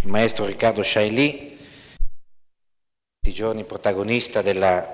il maestro Riccardo Chailly, questi giorni protagonista del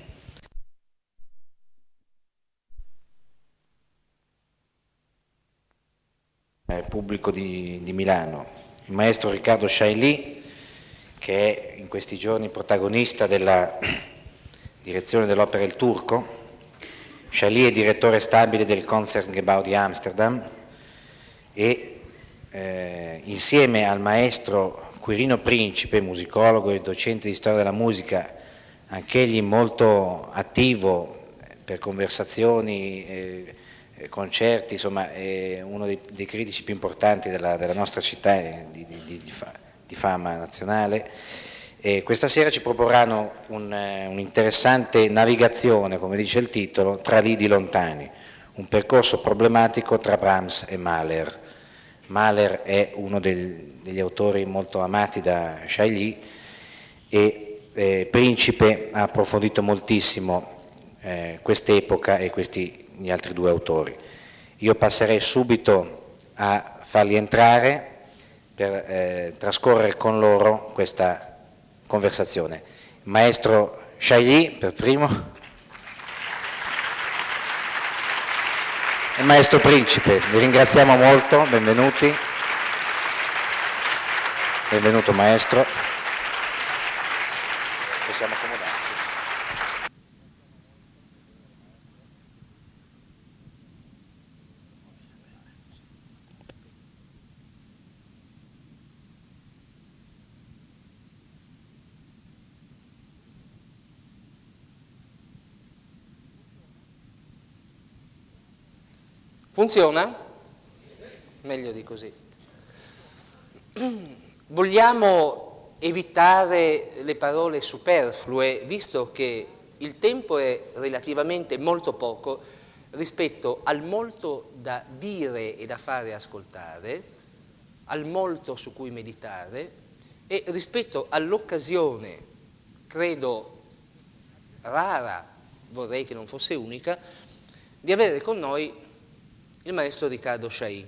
pubblico di Milano. Il maestro Riccardo Chailly, che è in questi giorni protagonista della direzione dell'Opera Il Turco. Chailly è direttore stabile del Concertgebouw di Amsterdam e insieme al maestro Quirino Principe, musicologo e docente di storia della musica, anch'egli molto attivo per conversazioni, concerti, insomma è uno dei critici più importanti della nostra città di fama nazionale. Questa sera ci proporranno un'interessante navigazione, come dice il titolo, tra lidi lontani, un percorso problematico tra Brahms e Mahler. Mahler è uno degli autori molto amati da Chailly e Principe ha approfondito moltissimo quest'epoca e gli altri due autori. Io passerei subito a farli entrare per trascorrere con loro questa conversazione. Maestro Chailly per primo e Maestro Principe, vi ringraziamo molto, benvenuti. Benvenuto maestro. Possiamo accomodarci. Funziona? Meglio di così. Vogliamo evitare le parole superflue, visto che il tempo è relativamente molto poco rispetto al molto da dire e da fare ascoltare, al molto su cui meditare e rispetto all'occasione, credo rara, vorrei che non fosse unica, di avere con noi il maestro Riccardo Chailly.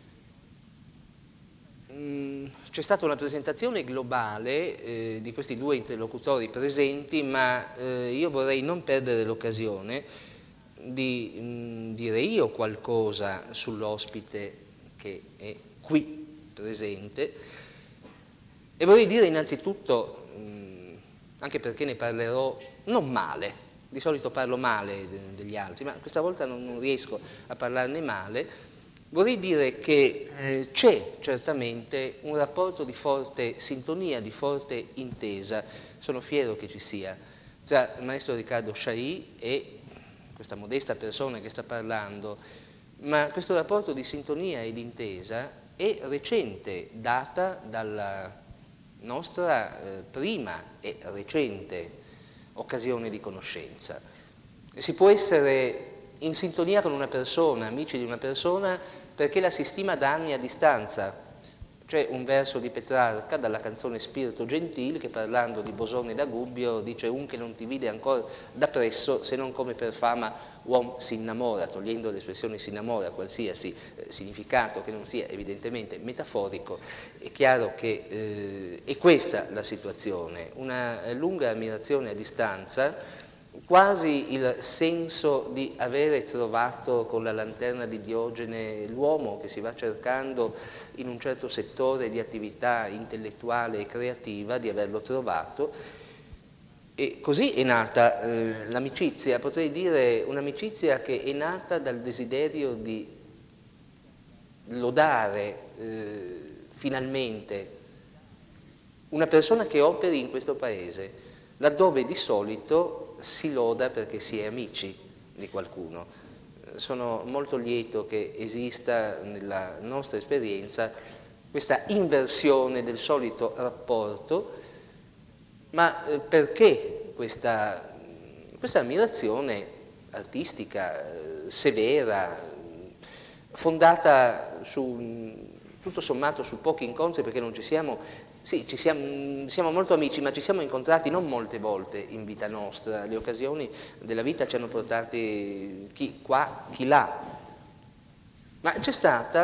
C'è stata una presentazione globale di questi due interlocutori presenti, ma io vorrei non perdere l'occasione di dire io qualcosa sull'ospite che è qui presente e vorrei dire innanzitutto, anche perché ne parlerò non male, di solito parlo male degli altri, ma questa volta non riesco a parlarne male, vorrei dire che c'è certamente un rapporto di forte sintonia, di forte intesa, sono fiero che ci sia, tra il maestro Riccardo Chailly e questa modesta persona che sta parlando, ma questo rapporto di sintonia e di intesa è recente, data dalla nostra prima e recente occasione di conoscenza. Si può essere in sintonia con una persona, amici di una persona, perché la si stima da anni a distanza. C'è un verso di Petrarca dalla canzone Spirito Gentil che parlando di Bosone da Gubbio dice un che non ti vide ancora da presso se non come per fama uom si innamora, togliendo l'espressione si innamora qualsiasi significato che non sia evidentemente metaforico. È chiaro che è questa la situazione, una lunga ammirazione a distanza, quasi il senso di avere trovato con la lanterna di Diogene l'uomo che si va cercando in un certo settore di attività intellettuale e creativa, di averlo trovato. E così è nata l'amicizia, potrei dire un'amicizia che è nata dal desiderio di lodare finalmente una persona che operi in questo paese, laddove di solito si loda perché si è amici di qualcuno. Sono molto lieto che esista nella nostra esperienza questa inversione del solito rapporto, ma perché questa ammirazione artistica, severa, fondata tutto sommato su pochi incontri, perché non ci siamo. Sì, siamo molto amici, ma ci siamo incontrati non molte volte in vita nostra, le occasioni della vita ci hanno portati chi qua, chi là. Ma c'è stata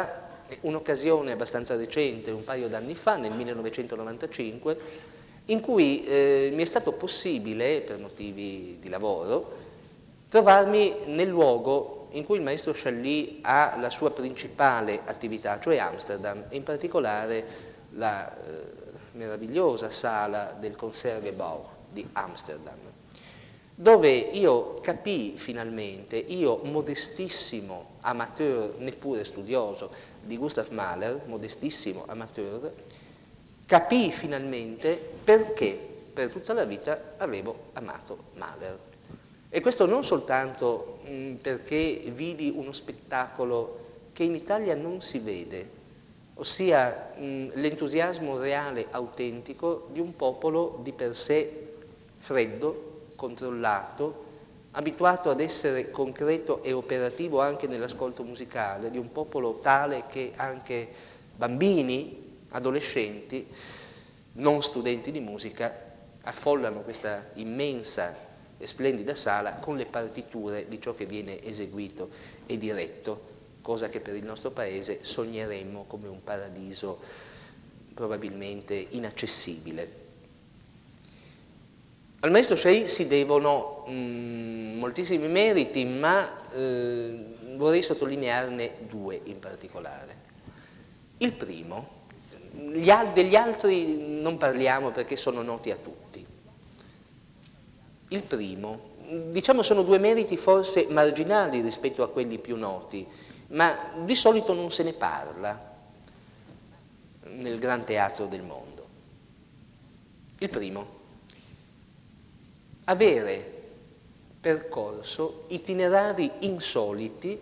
un'occasione abbastanza recente, un paio d'anni fa, nel 1995, in cui mi è stato possibile, per motivi di lavoro, trovarmi nel luogo in cui il maestro Chailly ha la sua principale attività, cioè Amsterdam, e in particolare la meravigliosa sala del Concertgebouw di Amsterdam, dove io capii finalmente, io modestissimo amateur, neppure studioso, di Gustav Mahler, modestissimo amateur, capii finalmente perché per tutta la vita avevo amato Mahler. E questo non soltanto perché vidi uno spettacolo che in Italia non si vede, ossia l'entusiasmo reale, autentico di un popolo di per sé freddo, controllato, abituato ad essere concreto e operativo anche nell'ascolto musicale, di un popolo tale che anche bambini, adolescenti, non studenti di musica, affollano questa immensa e splendida sala con le partiture di ciò che viene eseguito e diretto, cosa che per il nostro paese sogneremmo come un paradiso probabilmente inaccessibile. Al maestro Chailly si devono moltissimi meriti, ma vorrei sottolinearne due in particolare. Il primo, degli altri non parliamo perché sono noti a tutti. Il primo, diciamo, sono due meriti forse marginali rispetto a quelli più noti, ma di solito non se ne parla nel gran teatro del mondo. Il primo, avere percorso itinerari insoliti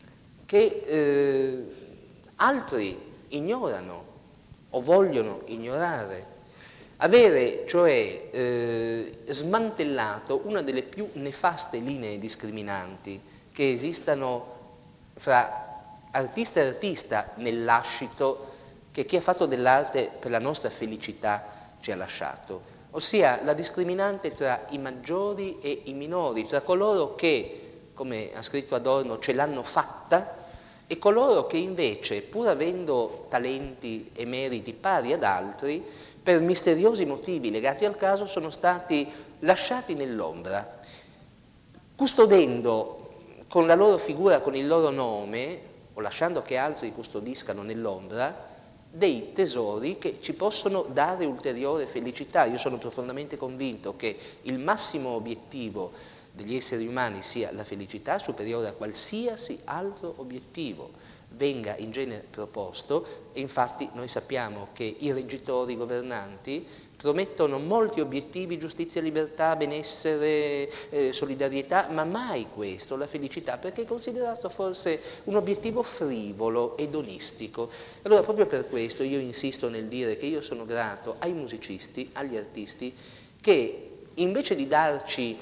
che altri ignorano o vogliono ignorare. Avere cioè smantellato una delle più nefaste linee discriminanti che esistano fra artista e artista nel lascito che chi ha fatto dell'arte per la nostra felicità ci ha lasciato, ossia la discriminante tra i maggiori e i minori, tra coloro che, come ha scritto Adorno, ce l'hanno fatta e coloro che invece, pur avendo talenti e meriti pari ad altri, per misteriosi motivi legati al caso sono stati lasciati nell'ombra, custodendo con la loro figura, con il loro nome, o lasciando che altri custodiscano nell'ombra, dei tesori che ci possono dare ulteriore felicità. Io sono profondamente convinto che il massimo obiettivo degli esseri umani sia la felicità superiore a qualsiasi altro obiettivo venga in genere proposto, e infatti noi sappiamo che i reggitori governanti promettono molti obiettivi: giustizia, libertà, benessere, solidarietà, ma mai questo, la felicità, perché è considerato forse un obiettivo frivolo, edonistico. Allora proprio per questo io insisto nel dire che io sono grato ai musicisti, agli artisti, che invece di darci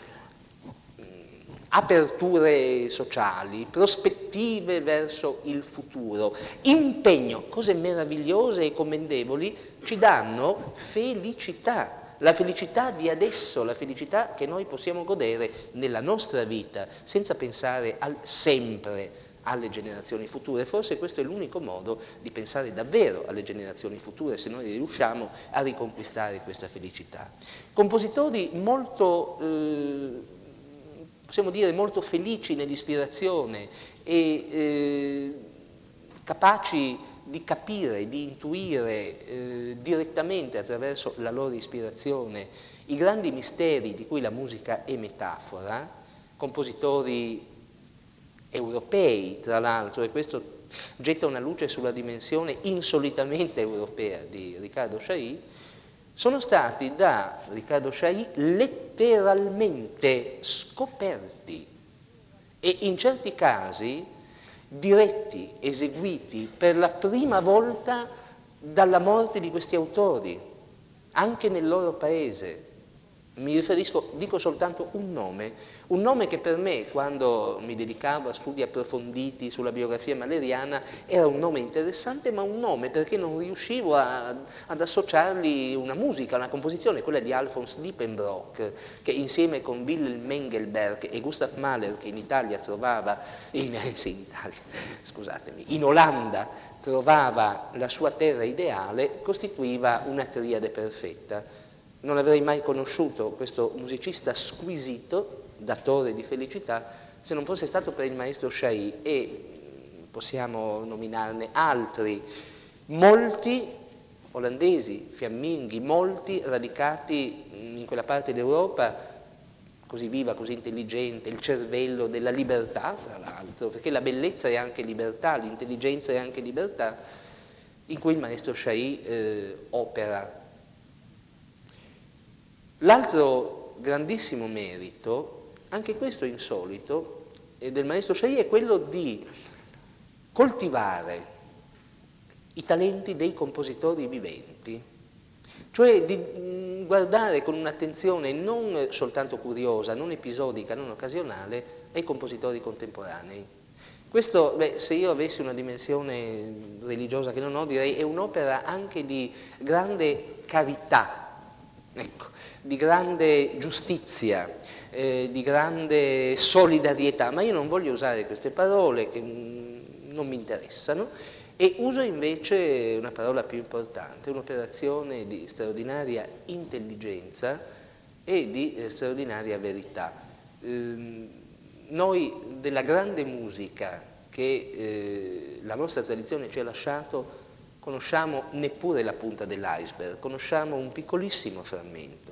aperture sociali, prospettive verso il futuro, impegno, cose meravigliose e commendevoli, ci danno felicità, la felicità di adesso, la felicità che noi possiamo godere nella nostra vita, senza pensare sempre alle generazioni future. Forse questo è l'unico modo di pensare davvero alle generazioni future, se noi riusciamo a riconquistare questa felicità. Compositori molto possiamo dire molto felici nell'ispirazione e capaci di capire, di intuire direttamente attraverso la loro ispirazione i grandi misteri di cui la musica è metafora, compositori europei tra l'altro, e questo getta una luce sulla dimensione insolitamente europea di Riccardo Chailly, sono stati da Riccardo Chailly letteralmente scoperti e in certi casi diretti, eseguiti per la prima volta dalla morte di questi autori, anche nel loro paese. Mi riferisco, dico soltanto un nome che per me, quando mi dedicavo a studi approfonditi sulla biografia mahleriana, era un nome interessante, ma un nome perché non riuscivo ad associargli una musica, una composizione, quella di Alfons Diepenbrock, che insieme con Wilhelm Mengelberg e Gustav Mahler, che in Italia trovava, in Olanda trovava la sua terra ideale, costituiva una triade perfetta. Non avrei mai conosciuto questo musicista squisito, datore di felicità, se non fosse stato per il maestro Chailly, e possiamo nominarne altri, molti olandesi, fiamminghi, molti radicati in quella parte d'Europa così viva, così intelligente, il cervello della libertà, tra l'altro, perché la bellezza è anche libertà, l'intelligenza è anche libertà, in cui il maestro Chailly opera. L'altro grandissimo merito, anche questo insolito, del maestro Chailly è quello di coltivare i talenti dei compositori viventi, cioè di guardare con un'attenzione non soltanto curiosa, non episodica, non occasionale, ai compositori contemporanei. Questo, se io avessi una dimensione religiosa che non ho, direi è un'opera anche di grande carità, ecco, di grande giustizia, di grande solidarietà, ma io non voglio usare queste parole che non mi interessano, e uso invece una parola più importante, un'operazione di straordinaria intelligenza e di straordinaria verità. Noi della grande musica che la nostra tradizione ci ha lasciato conosciamo neppure la punta dell'iceberg, conosciamo un piccolissimo frammento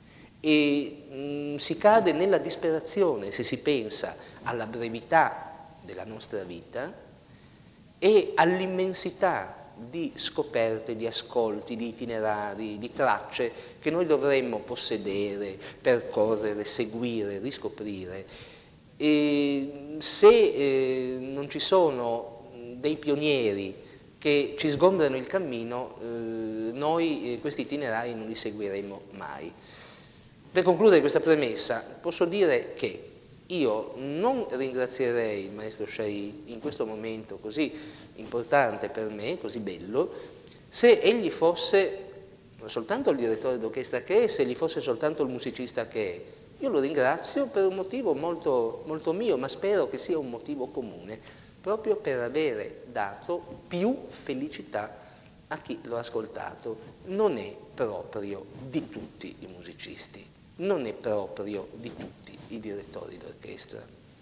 e si cade nella disperazione se si pensa alla brevità della nostra vita e all'immensità di scoperte, di ascolti, di itinerari, di tracce che noi dovremmo possedere, percorrere, seguire, riscoprire. E se non ci sono dei pionieri che ci sgombrano il cammino, noi questi itinerari non li seguiremo mai. Per concludere questa premessa, posso dire che io non ringrazierei il maestro Chailly in questo momento così importante per me, così bello, se egli fosse non soltanto il direttore d'orchestra che è, se egli fosse soltanto il musicista che è. Io lo ringrazio per un motivo molto, molto mio, ma spero che sia un motivo comune, proprio per avere dato più felicità a chi lo ha ascoltato. Non è proprio di tutti i musicisti, non è proprio di tutti i direttori d'orchestra.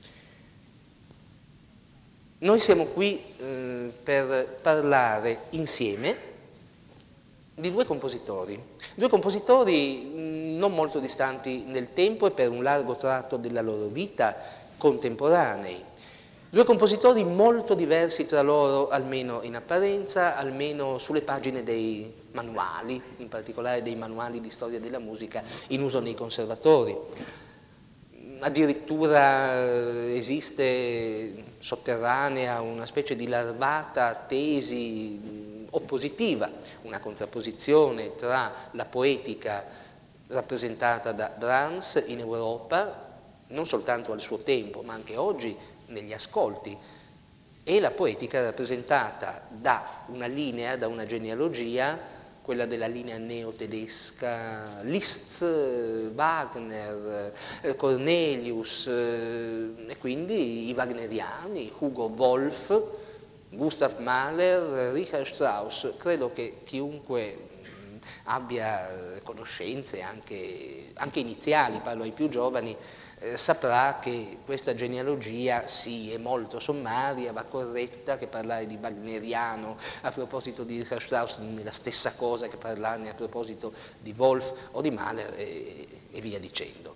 Noi siamo qui per parlare insieme di due compositori non molto distanti nel tempo e per un largo tratto della loro vita contemporanei, due compositori molto diversi tra loro, almeno in apparenza, almeno sulle pagine dei manuali, in particolare dei manuali di storia della musica in uso nei conservatori. Addirittura esiste sotterranea una specie di larvata tesi oppositiva, una contrapposizione tra la poetica rappresentata da Brahms in Europa, non soltanto al suo tempo, ma anche oggi negli ascolti, e la poetica rappresentata da una linea, da una genealogia, quella della linea neotedesca, Liszt, Wagner, Cornelius, e quindi i wagneriani, Hugo Wolf, Gustav Mahler, Richard Strauss. Credo che chiunque abbia conoscenze anche iniziali, parlo ai più giovani, saprà che questa genealogia sì è molto sommaria, va corretta, che parlare di wagneriano a proposito di Richard Strauss non è la stessa cosa che parlarne a proposito di Wolf o di Mahler e via dicendo.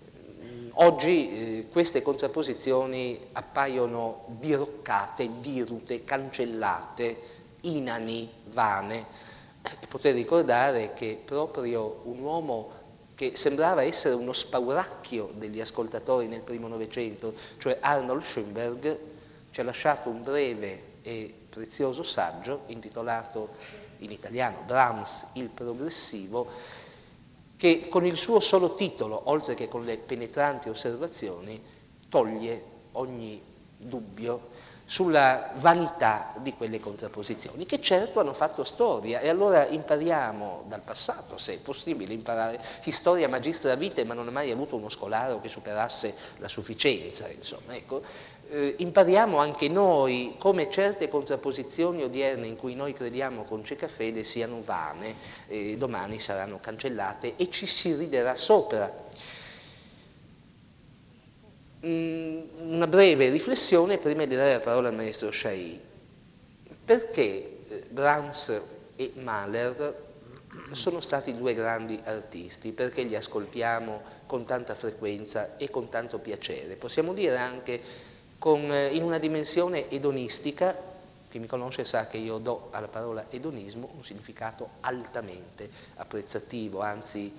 Oggi queste contrapposizioni appaiono diroccate, dirute, cancellate, inani, vane. E potrei ricordare che proprio un uomo che sembrava essere uno spauracchio degli ascoltatori nel primo Novecento, cioè Arnold Schoenberg, ci ha lasciato un breve e prezioso saggio intitolato in italiano Brahms il progressivo, che con il suo solo titolo, oltre che con le penetranti osservazioni, toglie ogni dubbio sulla vanità di quelle contrapposizioni, che certo hanno fatto storia, e allora impariamo dal passato, se è possibile imparare. Storia magistra vitae, ma non ha mai avuto uno scolaro che superasse la sufficienza, insomma, ecco. impariamo anche noi come certe contrapposizioni odierne in cui noi crediamo con cieca fede siano vane, domani saranno cancellate e ci si riderà sopra. Una breve riflessione prima di dare la parola al maestro Chailly. Perché Brahms e Mahler sono stati due grandi artisti? Perché li ascoltiamo con tanta frequenza e con tanto piacere? Possiamo dire anche in una dimensione edonistica. Chi mi conosce sa che io do alla parola edonismo un significato altamente apprezzativo, anzi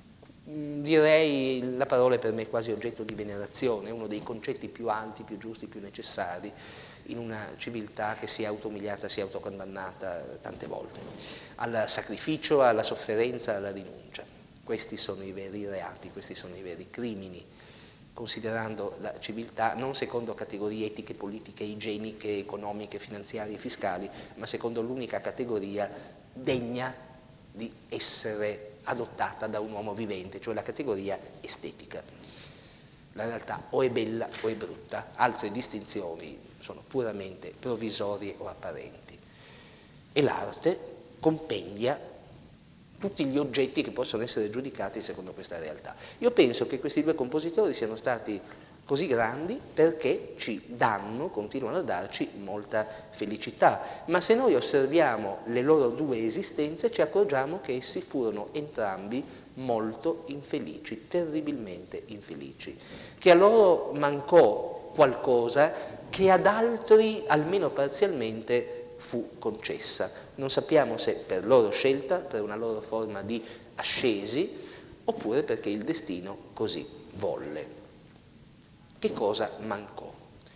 direi la parola è per me quasi oggetto di venerazione, uno dei concetti più alti, più giusti, più necessari in una civiltà che si è automiliata, si è autocondannata tante volte, al sacrificio, alla sofferenza, alla rinuncia. Questi sono i veri reati, questi sono i veri crimini, considerando la civiltà non secondo categorie etiche, politiche, igieniche, economiche, finanziarie, fiscali, ma secondo l'unica categoria degna di essere adottata da un uomo vivente, cioè la categoria estetica. La realtà o è bella o è brutta, altre distinzioni sono puramente provvisorie o apparenti. E l'arte compendia tutti gli oggetti che possono essere giudicati secondo questa realtà. Io penso che questi due compositori siano stati così grandi perché ci danno, continuano a darci molta felicità, ma se noi osserviamo le loro due esistenze ci accorgiamo che essi furono entrambi molto infelici, terribilmente infelici, che a loro mancò qualcosa che ad altri, almeno parzialmente, fu concessa. Non sappiamo se per loro scelta, per una loro forma di ascesi, oppure perché il destino così volle. Che cosa mancò?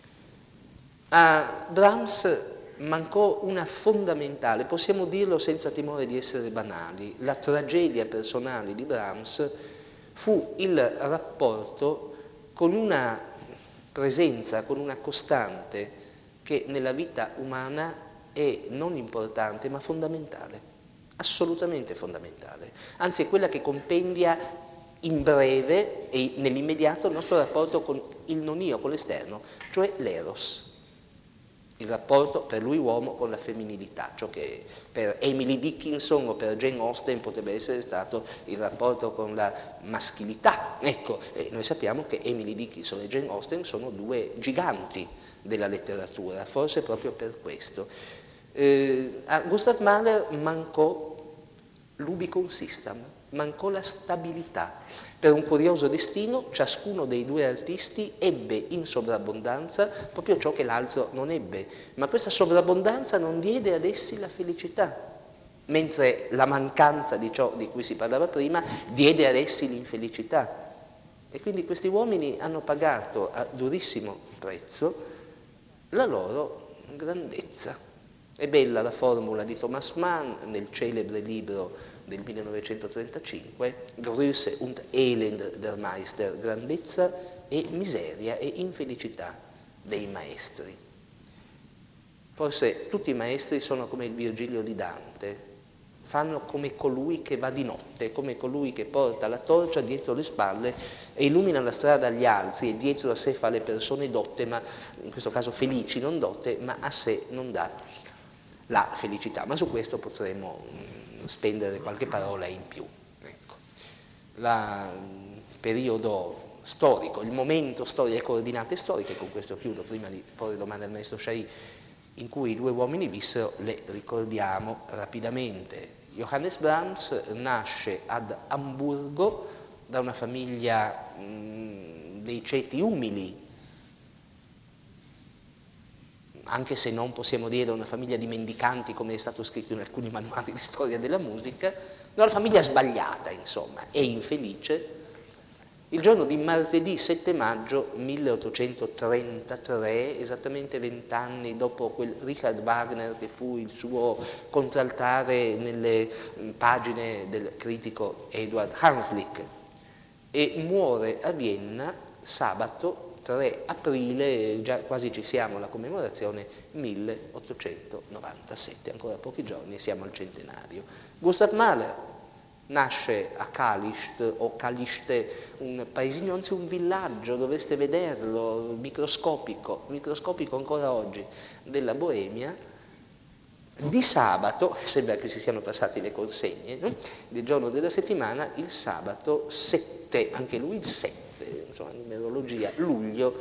A Brahms mancò una fondamentale, possiamo dirlo senza timore di essere banali, la tragedia personale di Brahms fu il rapporto con una presenza, con una costante che nella vita umana è non importante ma fondamentale, assolutamente fondamentale, anzi è quella che compendia in breve e nell'immediato il nostro rapporto con il non io, con l'esterno, cioè l'eros, il rapporto per lui uomo con la femminilità, ciò che per Emily Dickinson o per Jane Austen potrebbe essere stato il rapporto con la maschilità. Ecco, noi sappiamo che Emily Dickinson e Jane Austen sono due giganti della letteratura, forse proprio per questo. A Gustav Mahler mancò l'ubicon system, mancò la stabilità. Per un curioso destino, ciascuno dei due artisti ebbe in sovrabbondanza proprio ciò che l'altro non ebbe, ma questa sovrabbondanza non diede ad essi la felicità, mentre la mancanza di ciò di cui si parlava prima diede ad essi l'infelicità. E quindi questi uomini hanno pagato a durissimo prezzo la loro grandezza. È bella la formula di Thomas Mann nel celebre libro del 1935, Größe und Elend der Meister, grandezza e miseria e infelicità dei maestri. Forse tutti i maestri sono come il Virgilio di Dante, fanno come colui che va di notte, come colui che porta la torcia dietro le spalle e illumina la strada agli altri e dietro a sé fa le persone dotte, ma in questo caso felici, non dotte, ma a sé non dà la felicità. Ma su questo potremo spendere qualche parola in più. Ecco. Il periodo storico, il momento storico, le coordinate storiche, con questo chiudo prima di porre domande al maestro Chailly, in cui i due uomini vissero, le ricordiamo rapidamente. Johannes Brahms nasce ad Amburgo da una famiglia dei ceti umili, anche se non possiamo dire una famiglia di mendicanti come è stato scritto in alcuni manuali di storia della musica, una famiglia sbagliata, insomma, e infelice. Il giorno di martedì 7 maggio 1833, esattamente 20 anni dopo quel Richard Wagner che fu il suo contraltare nelle pagine del critico Eduard Hanslick, e muore a Vienna sabato 3 aprile, già quasi ci siamo alla commemorazione, 1897, ancora pochi giorni siamo al centenario. Gustav Mahler Nasce a Kalisz o Kaliszte, un paesino, anzi un villaggio, dovreste vederlo, microscopico ancora oggi, della Boemia. Di sabato, sembra che si siano passati le consegne, no? Il giorno della settimana, il sabato 7, anche lui il 7, insomma, numerologia, luglio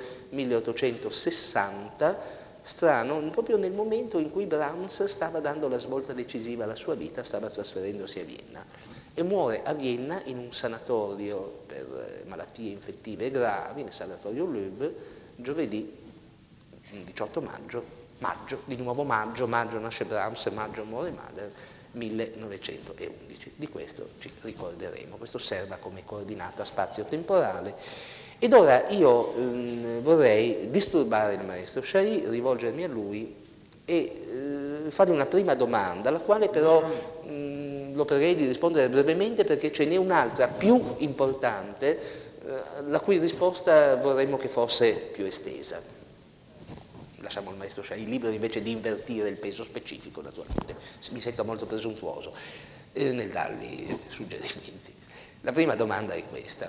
1860, strano, proprio nel momento in cui Brahms stava dando la svolta decisiva alla sua vita, stava trasferendosi a Vienna e muore a Vienna in un sanatorio per malattie infettive gravi, nel sanatorio Loeb, giovedì 18 maggio, di nuovo maggio nasce Brahms, maggio muore Mahler, 1911. Di questo ci ricorderemo, questo serva come coordinata spazio-temporale. Ed ora io vorrei disturbare il maestro Chary, rivolgermi a lui e fargli una prima domanda, alla quale però lo pregherei di rispondere brevemente perché ce n'è un'altra più importante, la cui risposta vorremmo che fosse più estesa. Lasciamo al maestro Chary libero invece di invertire il peso specifico, naturalmente. Mi sento molto presuntuoso nel dargli suggerimenti. La prima domanda è questa.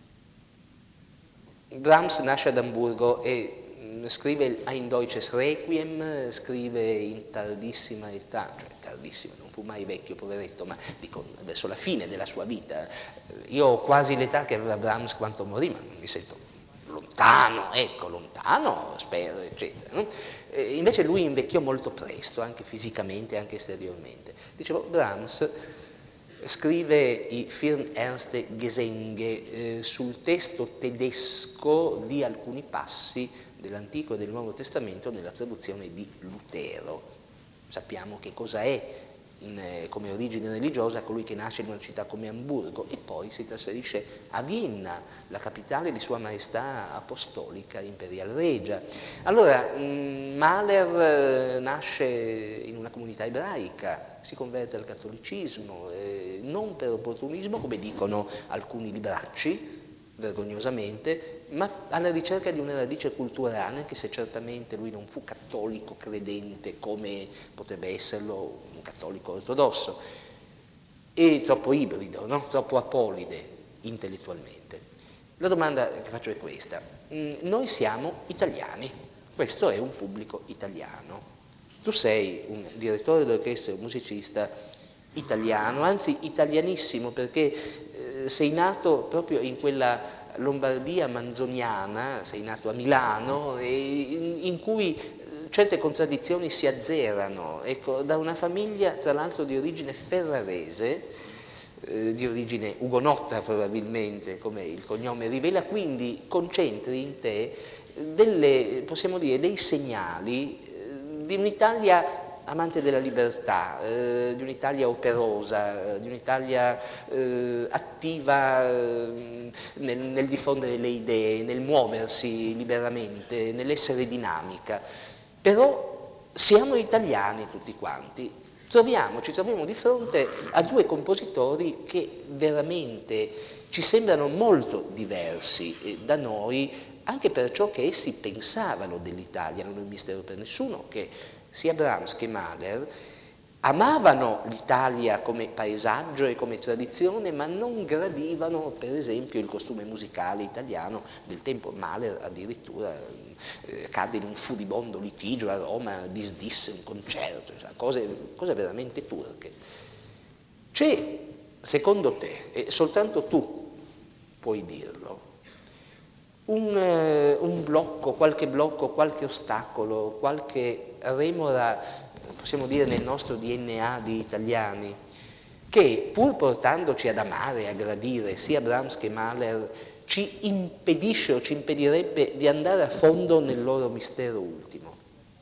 Brahms nasce ad Amburgo e scrive Ein deutsches Requiem, scrive in tardissima età, cioè tardissima, non fu mai vecchio, poveretto, ma dico verso la fine della sua vita. Io ho quasi l'età che aveva Brahms quando morì, ma mi sento lontano, spero, eccetera. No? Invece lui invecchiò molto presto, anche fisicamente, anche esteriormente. Dicevo, Brahms scrive i Vier erste Gesänge sul testo tedesco di alcuni passi dell'Antico e del Nuovo Testamento nella traduzione di Lutero. Sappiamo che cosa è come origine religiosa colui che nasce in una città come Amburgo e poi si trasferisce a Vienna, la capitale di Sua Maestà Apostolica Imperial Regia. Allora, Mahler nasce in una comunità ebraica, si converte al cattolicismo, non per opportunismo, come dicono alcuni libracci, vergognosamente, ma alla ricerca di una radice culturale, anche se certamente lui non fu cattolico credente come potrebbe esserlo un cattolico ortodosso, e troppo ibrido, no? Troppo apolide intellettualmente. La domanda che faccio è questa. Noi siamo italiani, questo è un pubblico italiano. Tu sei un direttore d'orchestra e un musicista italiano, anzi italianissimo, perché sei nato proprio in quella Lombardia manzoniana, sei nato a Milano, in cui certe contraddizioni si azzerano. Ecco, da una famiglia, tra l'altro, di origine ferrarese, di origine ugonotta probabilmente, come il cognome rivela, quindi concentri in te possiamo dire, dei segnali di un'Italia amante della libertà, di un'Italia operosa, di un'Italia attiva nel diffondere le idee, nel muoversi liberamente, nell'essere dinamica. Però siamo italiani tutti quanti. Ci troviamo di fronte a due compositori che veramente ci sembrano molto diversi da noi, anche per ciò che essi pensavano dell'Italia. Non è un mistero per nessuno che sia Brahms che Mahler amavano l'Italia come paesaggio e come tradizione, ma non gradivano, per esempio, il costume musicale italiano del tempo. Mahler addirittura cadde in un furibondo litigio a Roma, disdisse un concerto, cioè cose veramente turche. C'è, secondo te, e soltanto tu puoi dirlo, un blocco, qualche ostacolo, qualche remora, possiamo dire nel nostro DNA di italiani, che pur portandoci ad amare e a gradire sia Brahms che Mahler, ci impedisce o ci impedirebbe di andare a fondo nel loro mistero ultimo?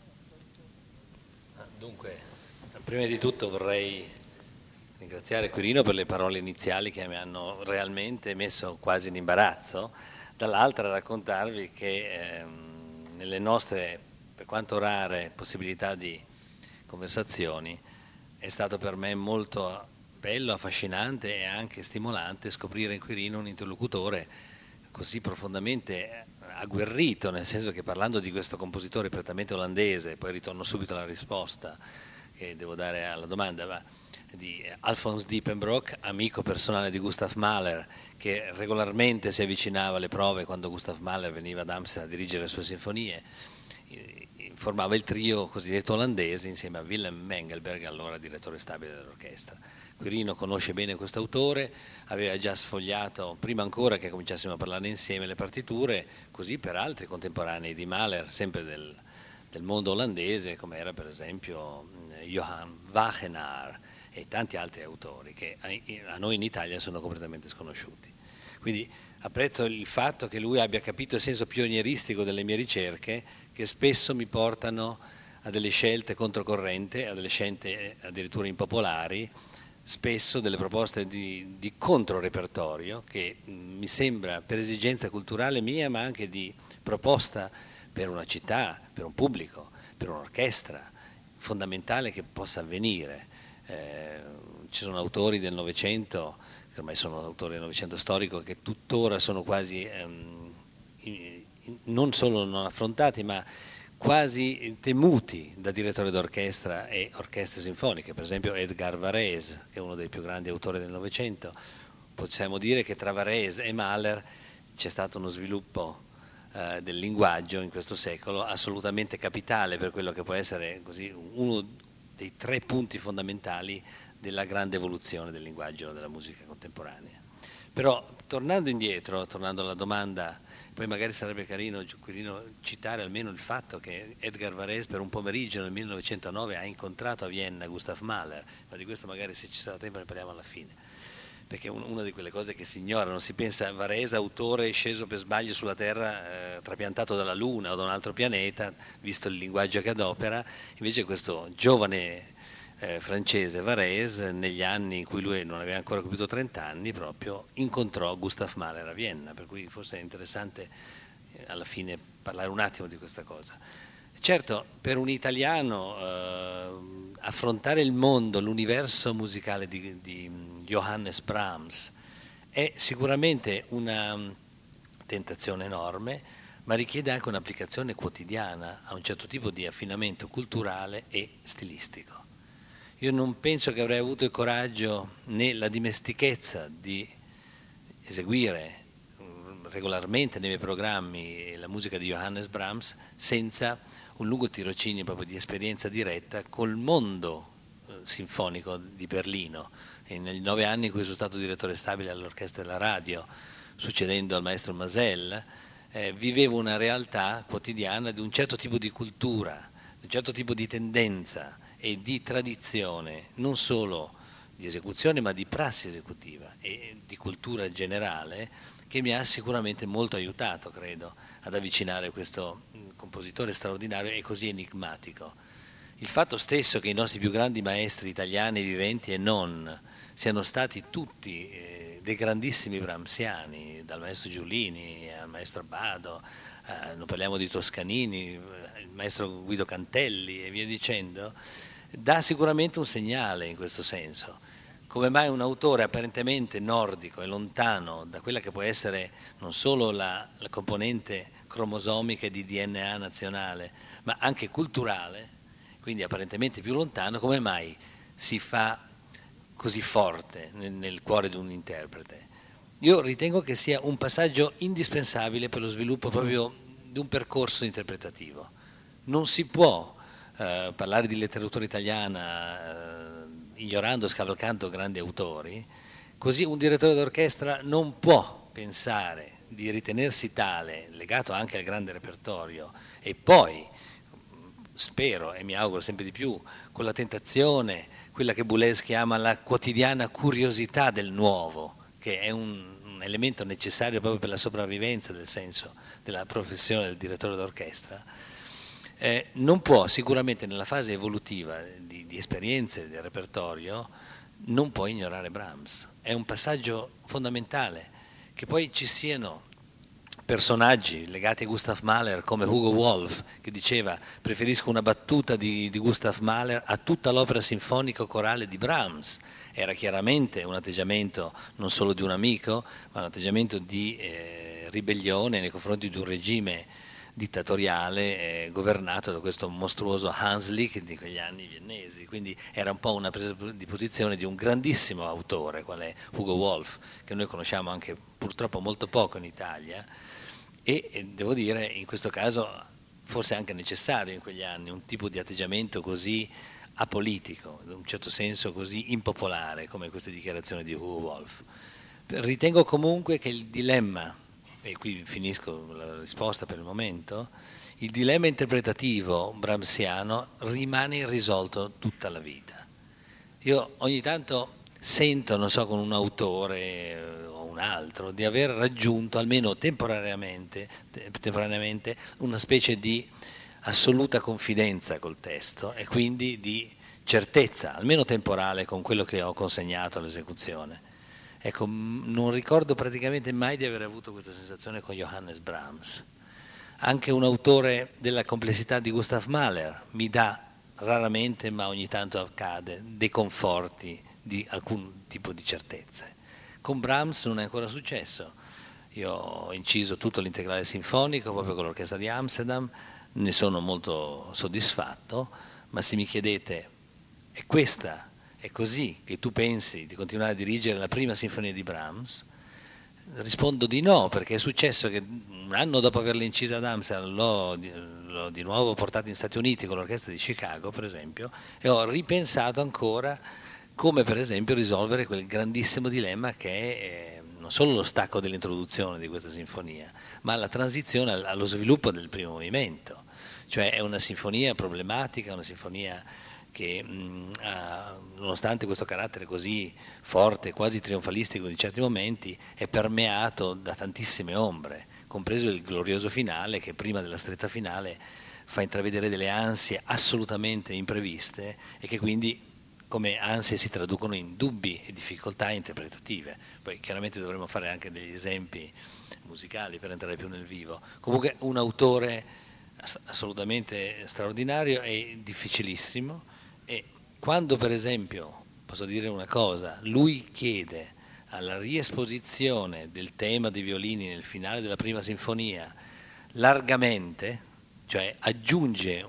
Dunque, prima di tutto vorrei ringraziare Quirino per le parole iniziali che mi hanno realmente messo quasi in imbarazzo, dall'altra raccontarvi che nelle nostre, per quanto rare, possibilità di conversazioni è stato per me molto bello, affascinante e anche stimolante scoprire in Quirino un interlocutore così profondamente agguerrito, nel senso che parlando di questo compositore prettamente olandese, poi ritorno subito alla risposta che devo dare alla domanda, ma di Alphonse Diepenbrock, amico personale di Gustav Mahler, che regolarmente si avvicinava alle prove quando Gustav Mahler veniva ad Amsterdam a dirigere le sue sinfonie. Formava il trio cosiddetto olandese insieme a Willem Mengelberg, allora direttore stabile dell'orchestra. Quirino conosce bene questo autore, aveva già sfogliato, prima ancora che cominciassimo a parlare insieme, le partiture, così per altri contemporanei di Mahler, sempre del mondo olandese, come era per esempio Johann Wagenaar e tanti altri autori che a noi in Italia sono completamente sconosciuti. Quindi apprezzo il fatto che lui abbia capito il senso pionieristico delle mie ricerche, che spesso mi portano a delle scelte controcorrente, a delle scelte addirittura impopolari, spesso delle proposte di controrepertorio che mi sembra per esigenza culturale mia, ma anche di proposta per una città, per un pubblico, per un'orchestra, fondamentale che possa avvenire. Ci sono autori del Novecento, che ormai sono autori del Novecento storico, che tuttora sono quasi non solo non affrontati, ma quasi temuti da direttori d'orchestra e orchestre sinfoniche, per esempio Edgar Varèse, che è uno dei più grandi autori del Novecento. Possiamo dire che tra Varèse e Mahler c'è stato uno sviluppo del linguaggio in questo secolo assolutamente capitale per quello che può essere così uno dei 3 punti fondamentali della grande evoluzione del linguaggio della musica contemporanea. Però tornando indietro, tornando alla domanda, poi magari sarebbe carino citare almeno il fatto che Edgar Varèse per un pomeriggio nel 1909 ha incontrato a Vienna Gustav Mahler, ma di questo magari se ci sarà tempo ne parliamo alla fine, perché è una di quelle cose che si ignorano, si pensa a Varèse, autore sceso per sbaglio sulla Terra, trapiantato dalla Luna o da un altro pianeta, visto il linguaggio che adopera, invece questo giovane francese Varèse, negli anni in cui lui non aveva ancora compiuto 30 anni, proprio incontrò Gustav Mahler a Vienna, per cui forse è interessante alla fine parlare un attimo di questa cosa. Certo, per un italiano affrontare il mondo, l'universo musicale di Johannes Brahms è sicuramente una tentazione enorme, ma richiede anche un'applicazione quotidiana a un certo tipo di affinamento culturale e stilistico. Io non penso che avrei avuto il coraggio né la dimestichezza di eseguire regolarmente nei miei programmi la musica di Johannes Brahms senza un lungo tirocinio proprio di esperienza diretta col mondo sinfonico di Berlino. E negli 9 anni in cui sono stato direttore stabile all'orchestra della radio, succedendo al maestro Masel, vivevo una realtà quotidiana di un certo tipo di cultura, di un certo tipo di tendenza e di tradizione, non solo di esecuzione ma di prassi esecutiva e di cultura generale, che mi ha sicuramente molto aiutato, credo, ad avvicinare questo compositore straordinario e così enigmatico. Il fatto stesso che i nostri più grandi maestri italiani viventi e non siano stati tutti dei grandissimi brahmsiani, dal maestro Giulini al maestro Abbado, non parliamo di Toscanini, il maestro Guido Cantelli e via dicendo, dà sicuramente un segnale in questo senso. Come mai un autore apparentemente nordico e lontano da quella che può essere non solo la componente cromosomica di DNA nazionale, ma anche culturale, quindi apparentemente più lontano, come mai si fa così forte nel cuore di un interprete? Io ritengo che sia un passaggio indispensabile per lo sviluppo proprio di un percorso interpretativo. Non si può parlare di letteratura italiana ignorando, scavalcando grandi autori, così un direttore d'orchestra non può pensare di ritenersi tale, legato anche al grande repertorio, e poi, spero e mi auguro sempre di più, con la tentazione, quella che Boulez chiama la quotidiana curiosità del nuovo, che è un elemento necessario proprio per la sopravvivenza del senso della professione del direttore d'orchestra, non può sicuramente nella fase evolutiva di esperienze del repertorio, non può ignorare Brahms. È un passaggio fondamentale, che poi ci siano personaggi legati a Gustav Mahler come Hugo Wolf, che diceva preferisco una battuta di Gustav Mahler a tutta l'opera sinfonico-corale di Brahms. Era chiaramente un atteggiamento non solo di un amico, ma un atteggiamento di ribellione nei confronti di un regime dittatoriale governato da questo mostruoso Hans Lick di quegli anni viennesi, quindi era un po' una presa di posizione di un grandissimo autore qual è Hugo Wolf, che noi conosciamo anche purtroppo molto poco in Italia, e devo dire in questo caso forse anche necessario in quegli anni un tipo di atteggiamento così apolitico, in un certo senso così impopolare come queste dichiarazioni di Hugo Wolf. Ritengo comunque che il dilemma, e qui finisco la risposta per il momento, il dilemma interpretativo brahmsiano rimane irrisolto tutta la vita. Io ogni tanto sento, non so, con un autore o un altro, di aver raggiunto almeno temporaneamente una specie di assoluta confidenza col testo e quindi di certezza, almeno temporale, con quello che ho consegnato all'esecuzione. Ecco, non ricordo praticamente mai di aver avuto questa sensazione con Johannes Brahms. Anche un autore della complessità di Gustav Mahler mi dà raramente, ma ogni tanto accade, dei conforti di alcun tipo di certezze. Con Brahms non è ancora successo. Io ho inciso tutto l'integrale sinfonico proprio con l'orchestra di Amsterdam, ne sono molto soddisfatto, ma se mi chiedete, è questa, è così che tu pensi di continuare a dirigere la prima sinfonia di Brahms? Rispondo di no, perché è successo che un anno dopo averla incisa ad Amsterdam l'ho di nuovo portata in Stati Uniti con l'orchestra di Chicago, per esempio, e ho ripensato ancora come per esempio risolvere quel grandissimo dilemma che è non solo lo stacco dell'introduzione di questa sinfonia, ma la transizione allo sviluppo del primo movimento. Cioè è una sinfonia problematica, una sinfonia che nonostante questo carattere così forte, quasi trionfalistico di certi momenti, è permeato da tantissime ombre, compreso il glorioso finale che prima della stretta finale fa intravedere delle ansie assolutamente impreviste e che quindi come ansie si traducono in dubbi e difficoltà interpretative. Poi chiaramente dovremmo fare anche degli esempi musicali per entrare più nel vivo. Comunque un autore assolutamente straordinario e difficilissimo, e quando per esempio, posso dire una cosa, lui chiede alla riesposizione del tema dei violini nel finale della prima sinfonia largamente, cioè aggiunge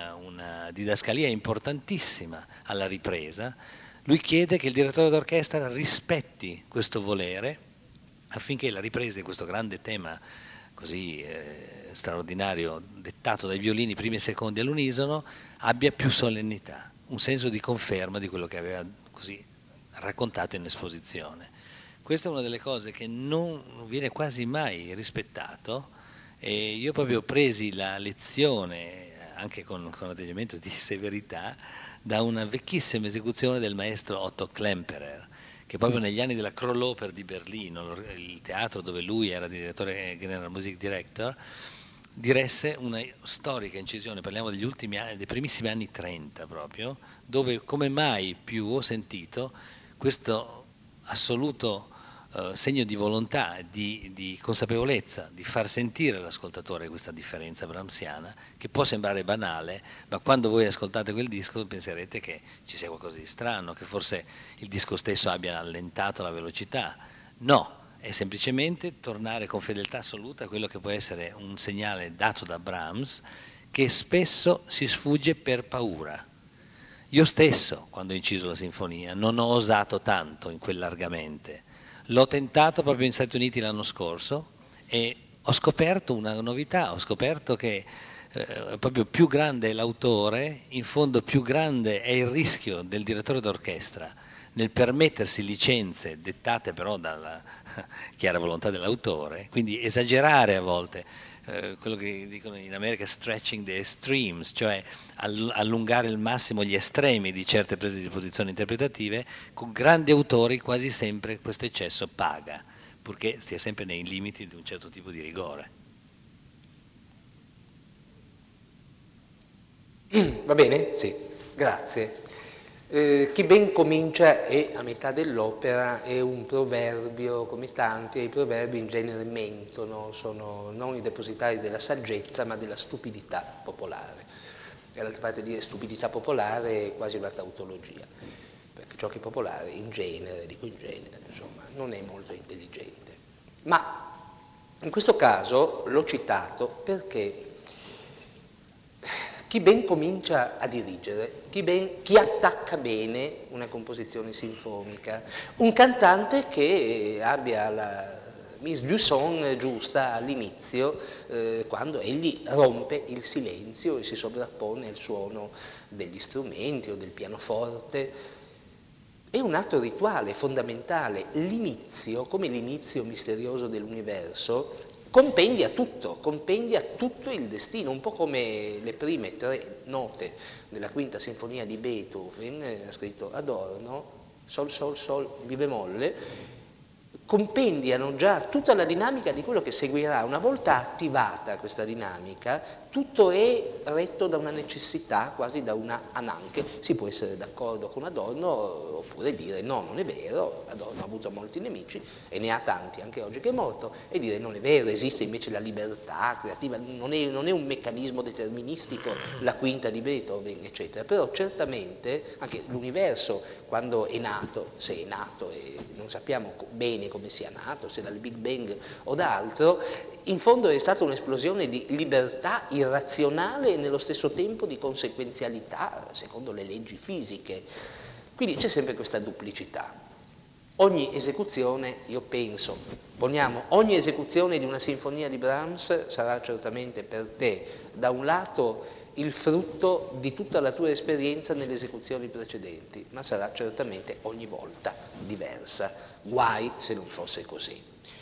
una didascalia importantissima alla ripresa, lui chiede che il direttore d'orchestra rispetti questo volere affinché la ripresa di questo grande tema così straordinario, dettato dai violini primi e secondi all'unisono, abbia più solennità, un senso di conferma di quello che aveva così raccontato in esposizione. Questa è una delle cose che non viene quasi mai rispettato, e io proprio ho presi la lezione, anche con atteggiamento di severità, da una vecchissima esecuzione del maestro Otto Klemperer, che proprio negli anni della Krolloper di Berlino, il teatro dove lui era direttore General Music Director, diresse una storica incisione, parliamo degli ultimi anni, dei primissimi anni 30 proprio, dove come mai più ho sentito questo assoluto segno di volontà, di consapevolezza, di far sentire all'ascoltatore questa differenza brahmsiana, che può sembrare banale, ma quando voi ascoltate quel disco penserete che ci sia qualcosa di strano, che forse il disco stesso abbia allentato la velocità. No, è semplicemente tornare con fedeltà assoluta a quello che può essere un segnale dato da Brahms, che spesso si sfugge per paura. Io stesso, quando ho inciso la sinfonia, non ho osato tanto in quel largamente. L'ho tentato proprio in Stati Uniti l'anno scorso e ho scoperto una novità, ho scoperto che proprio più grande è l'autore, in fondo più grande è il rischio del direttore d'orchestra nel permettersi licenze dettate però dalla chiara volontà dell'autore, quindi esagerare a volte, quello che dicono in America stretching the extremes, cioè allungare al massimo gli estremi di certe prese di posizione interpretative. Con grandi autori quasi sempre questo eccesso paga, purché stia sempre nei limiti di un certo tipo di rigore. Va bene? Sì, grazie. Chi ben comincia è a metà dell'opera è un proverbio come tanti, e i proverbi in genere mentono, sono non i depositari della saggezza ma della stupidità popolare. E d'altra parte dire stupidità popolare è quasi una tautologia, perché ciò che è popolare in genere, dico in genere, insomma, non è molto intelligente. Ma in questo caso l'ho citato perché chi ben comincia a dirigere, chi attacca bene una composizione sinfonica, un cantante che abbia la mise du son giusta all'inizio, quando egli rompe il silenzio e si sovrappone al suono degli strumenti o del pianoforte. È un atto rituale fondamentale. L'inizio, come l'inizio misterioso dell'universo, compendia tutto il destino, un po' come le prime 3 note della quinta sinfonia di Beethoven, ha scritto Adorno, Sol, Sol, Sol, Mi bemolle, compendiano già tutta la dinamica di quello che seguirà. Una volta attivata questa dinamica, tutto è retto da una necessità, quasi da una ananche. Si può essere d'accordo con Adorno oppure dire no, non è vero, Adorno ha avuto molti nemici e ne ha tanti anche oggi che è morto, e dire non è vero, esiste invece la libertà creativa, non è un meccanismo deterministico la quinta di Beethoven, eccetera. Però certamente anche l'universo, quando è nato, se è nato e non sappiamo bene come sia nato, se dal Big Bang o da altro, in fondo è stata un'esplosione di libertà irrazionale e nello stesso tempo di conseguenzialità secondo le leggi fisiche. Quindi c'è sempre questa duplicità. Ogni esecuzione, io penso, ogni esecuzione di una sinfonia di Brahms sarà certamente per te, da un lato, il frutto di tutta la tua esperienza nelle esecuzioni precedenti, ma sarà certamente ogni volta diversa. Guai se non fosse così.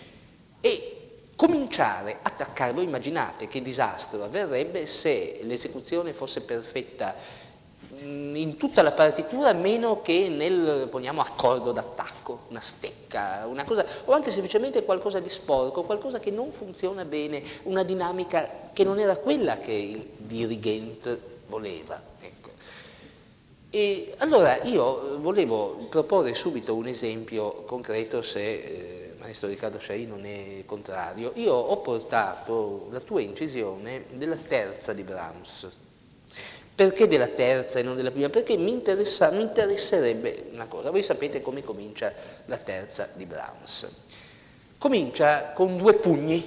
E cominciare a attaccare, voi immaginate che disastro avverrebbe se l'esecuzione fosse perfetta in tutta la partitura, meno che nel, poniamo, accordo d'attacco, una stecca, una cosa, o anche semplicemente qualcosa di sporco, qualcosa che non funziona bene, una dinamica che non era quella che il dirigente voleva. Ecco. E allora io volevo proporre subito un esempio concreto, se maestro Riccardo Sciai non è contrario. Io ho portato la tua incisione della terza di Brahms. Perché della terza e non della prima? Perché mi interesserebbe una cosa. Voi sapete come comincia la terza di Brahms. Comincia con 2 pugni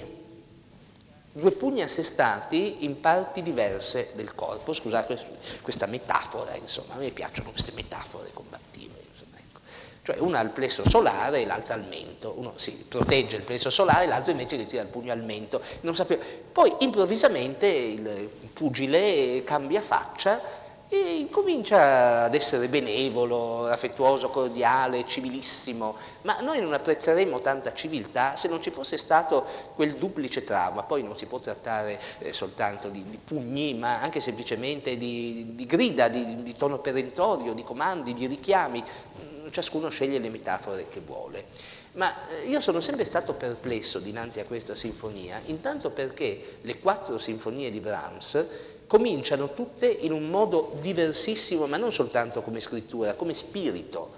assestati in parti diverse del corpo. Scusate questa metafora, insomma, a me piacciono queste metafore combattive. Insomma, ecco. Cioè una al plesso solare e l'altra al mento. Uno si protegge il plesso solare, l'altro invece gli tira il pugno al mento. Non sapeva. Poi improvvisamente il pugile cambia faccia e comincia ad essere benevolo, affettuoso, cordiale, civilissimo, ma noi non apprezzeremmo tanta civiltà se non ci fosse stato quel duplice trauma. Poi non si può trattare soltanto di pugni, ma anche semplicemente di grida, di tono perentorio, di comandi, di richiami. Ciascuno sceglie le metafore che vuole. Ma io sono sempre stato perplesso dinanzi a questa sinfonia, intanto perché le 4 sinfonie di Brahms cominciano tutte in un modo diversissimo, ma non soltanto come scrittura, come spirito.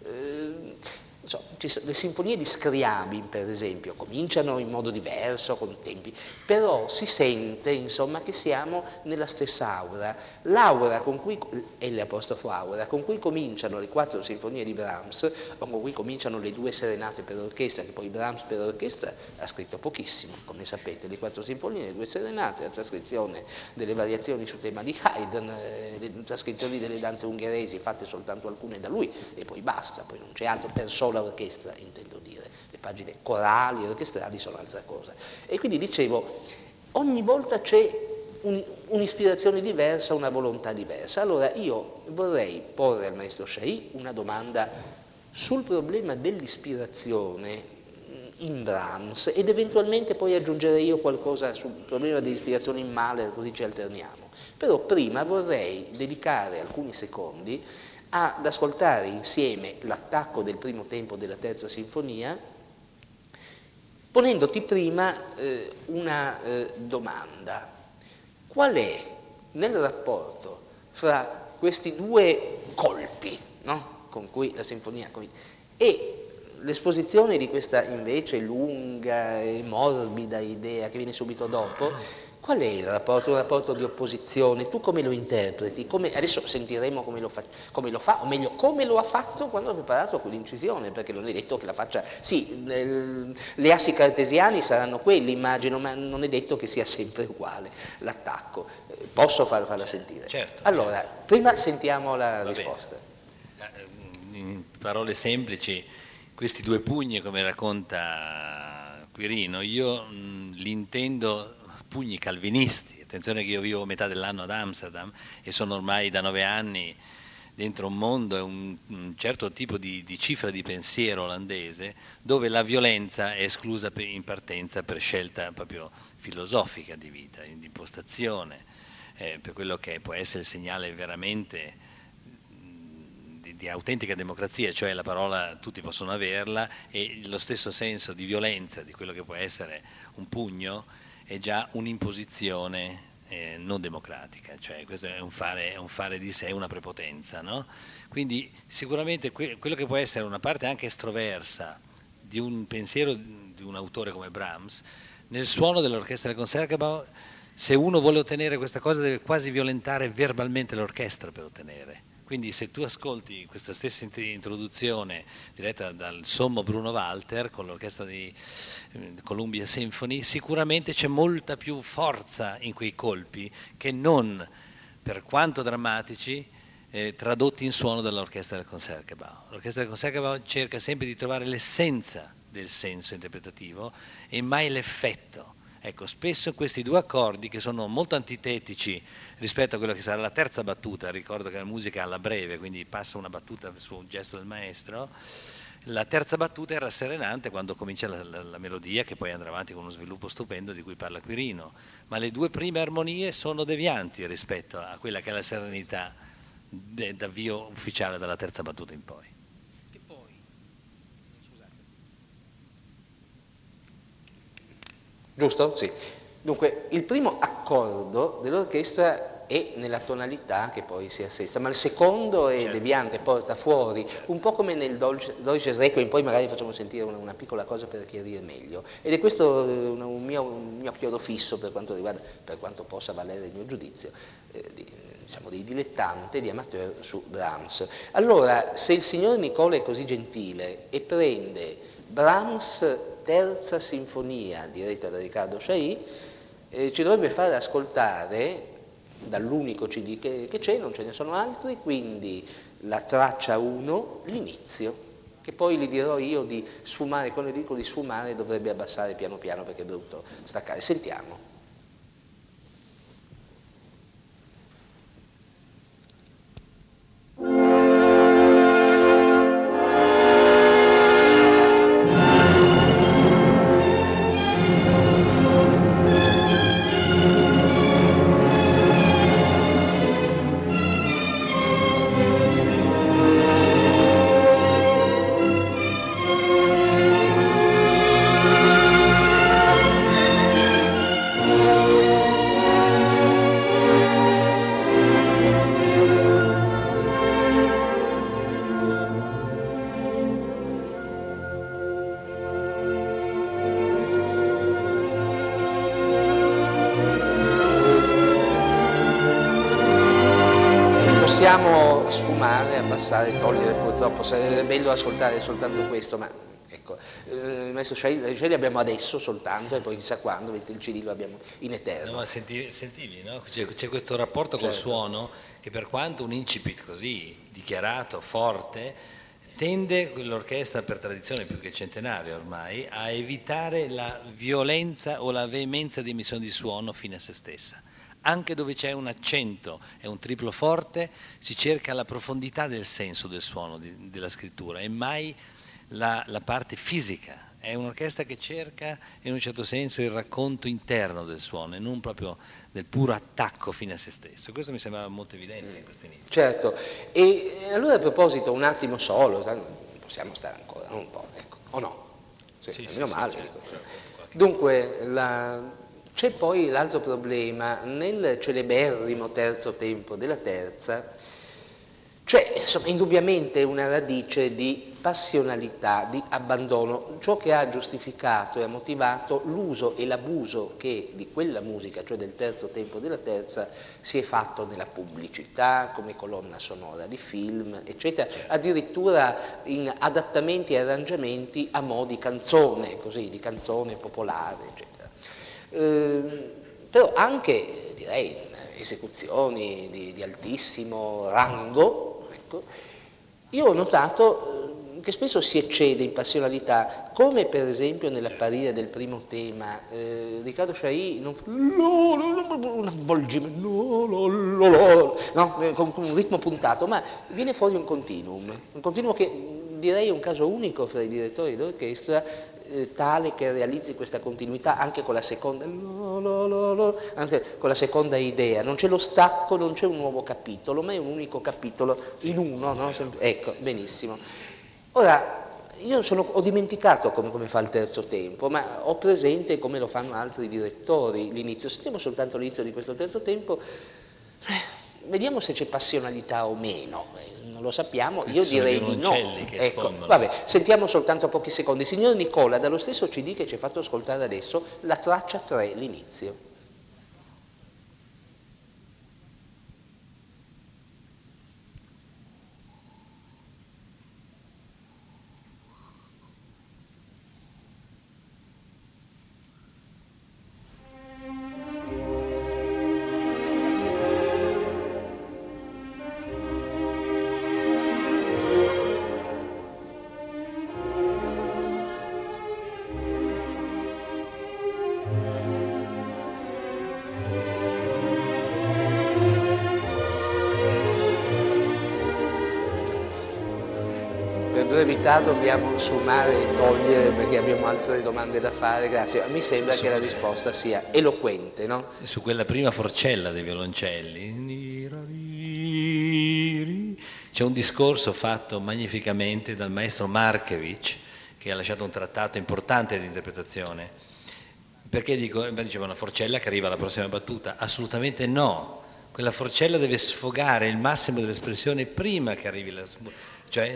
Le sinfonie di Scriabin, per esempio, cominciano in modo diverso, con tempi, però si sente, insomma, che siamo nella stessa aura. L'aura con cui, l'apostrofo aura, con cui cominciano le 4 sinfonie di Brahms, o con cui cominciano le 2 serenate per orchestra, che poi Brahms per orchestra ha scritto pochissimo, come sapete, le 4 sinfonie, le 2 serenate, la trascrizione delle variazioni su tema di Haydn, le trascrizioni delle danze ungheresi, fatte soltanto alcune da lui, e poi basta, poi non c'è altro per sola orchestra, intendo dire. Le pagine corali e orchestrali sono altra cosa. E quindi dicevo, ogni volta c'è un'ispirazione diversa, una volontà diversa. Allora io vorrei porre al maestro Sciai una domanda sul problema dell'ispirazione in Brahms ed eventualmente poi aggiungerei io qualcosa sul problema dell'ispirazione in Mahler, così ci alterniamo. Però prima vorrei dedicare alcuni secondi ad ascoltare insieme l'attacco del primo tempo della terza sinfonia, ponendoti prima una domanda. Qual è nel rapporto fra questi 2 colpi, no? Con cui la sinfonia comincia, e l'esposizione di questa invece lunga e morbida idea che viene subito dopo, Qual è il rapporto? Un rapporto di opposizione? Tu come lo interpreti? Adesso sentiremo come lo fa, o meglio, come lo ha fatto quando ha preparato quell'incisione, perché non è detto che la faccia... Sì, le assi cartesiani saranno quelli, immagino, ma non è detto che sia sempre uguale l'attacco. Posso farla sentire? Certo. Allora, certo. prima sentiamo la Va risposta. In parole semplici, questi due pugni, come racconta Quirino, io li intendo pugni calvinisti. Attenzione che io vivo metà dell'anno ad Amsterdam e sono ormai da 9 anni dentro un mondo e un certo tipo di cifra di pensiero olandese dove la violenza è esclusa in partenza per scelta proprio filosofica di vita, di impostazione, per quello che può essere il segnale veramente di autentica democrazia, cioè la parola tutti possono averla e lo stesso senso di violenza di quello che può essere un pugno è già un'imposizione non democratica, cioè questo è un fare di sé una prepotenza, no? Quindi sicuramente quello che può essere una parte anche estroversa di un pensiero di un autore come Brahms, nel suono dell'orchestra del Concertgebouw, se uno vuole ottenere questa cosa deve quasi violentare verbalmente l'orchestra per ottenere. Quindi se tu ascolti questa stessa introduzione diretta dal sommo Bruno Walter con l'orchestra di Columbia Symphony, sicuramente c'è molta più forza in quei colpi che non, per quanto drammatici, tradotti in suono dall'orchestra del Concertgebouw. L'orchestra del Concertgebouw cerca sempre di trovare l'essenza del senso interpretativo e mai l'effetto. Ecco, spesso questi due accordi che sono molto antitetici rispetto a quello che sarà la terza battuta, ricordo che la musica è alla breve, quindi passa una battuta su un gesto del maestro, la terza battuta è rasserenante quando comincia la melodia che poi andrà avanti con uno sviluppo stupendo di cui parla Quirino, ma le due prime armonie sono devianti rispetto a quella che è la serenità d'avvio ufficiale dalla terza battuta in poi. Giusto? Sì. Dunque, il primo accordo dell'orchestra è nella tonalità che poi si assesta, ma il secondo è deviante, porta fuori, un po' come nel Deutsches Requiem, poi magari facciamo sentire una piccola cosa per chiarire meglio. Ed è questo un mio chiodo fisso per quanto riguarda, per quanto possa valere il mio giudizio, di dilettante, di amateur su Brahms. Allora, se il signor Nicola è così gentile e prende Brahms terza sinfonia diretta da Riccardo Chailly, ci dovrebbe fare ascoltare dall'unico CD che c'è, non ce ne sono altri, quindi la traccia 1, l'inizio, che poi gli dirò io di sfumare, quando dico di sfumare dovrebbe abbassare piano piano perché è brutto staccare. Sentiamo. Possiamo sfumare, abbassare, togliere, purtroppo sarebbe bello ascoltare soltanto questo, ma ecco, il maestro Chailly abbiamo adesso soltanto e poi chissà quando, mentre il CD lo abbiamo in eterno. No, ma sentivi, no? C'è questo rapporto col suono che per quanto un incipit così dichiarato, forte, tende l'orchestra per tradizione più che centenaria ormai a evitare la violenza o la veemenza di emissione di suono fine a se stessa. Anche dove c'è un accento e un triplo forte si cerca la profondità del senso del suono, della scrittura e mai la parte fisica. È un'orchestra che cerca in un certo senso il racconto interno del suono e non proprio del puro attacco fine a se stesso. Questo mi sembrava molto evidente in questo inizio. Certo, e allora a proposito un attimo solo, possiamo stare ancora un po', ecco, o no? Sì, meno male. Certo. Dunque, c'è poi l'altro problema, nel celeberrimo terzo tempo della terza, c'è insomma indubbiamente una radice di passionalità, di abbandono, ciò che ha giustificato e ha motivato l'uso e l'abuso che di quella musica, cioè del terzo tempo della terza, si è fatto nella pubblicità, come colonna sonora di film, eccetera, addirittura in adattamenti e arrangiamenti a mo' di canzone, così, di canzone popolare, eccetera. Però anche, direi, esecuzioni di altissimo rango, ecco, io ho notato che spesso si eccede in passionalità, come per esempio nell'apparire del primo tema. Riccardo Chailly non fa un avvolgimento, no, con un ritmo puntato, ma viene fuori un continuum che direi è un caso unico fra i direttori d'orchestra, tale che realizzi questa continuità anche con la seconda, anche con la seconda idea. Non c'è lo stacco, non c'è un nuovo capitolo, ma è un unico capitolo in uno, no? Ecco, benissimo. Ora, io ho dimenticato come fa il terzo tempo, ma ho presente come lo fanno altri direttori l'inizio. Sentiamo soltanto l'inizio di questo terzo tempo, vediamo se c'è passionalità o meno. Non lo sappiamo, io direi di no. Ecco, vabbè, sentiamo soltanto pochi secondi. Signor Nicola, dallo stesso CD che ci ha fatto ascoltare adesso, la traccia 3, l'inizio. Dobbiamo sommare e togliere perché abbiamo altre domande da fare, grazie. Mi sembra che la risposta sia eloquente, no? Su quella prima forcella dei violoncelli c'è un discorso fatto magnificamente dal maestro Markevich, che ha lasciato un trattato importante di interpretazione. Perché diceva una forcella che arriva alla prossima battuta? Assolutamente no, quella forcella deve sfogare il massimo dell'espressione prima che arrivi la... Cioè,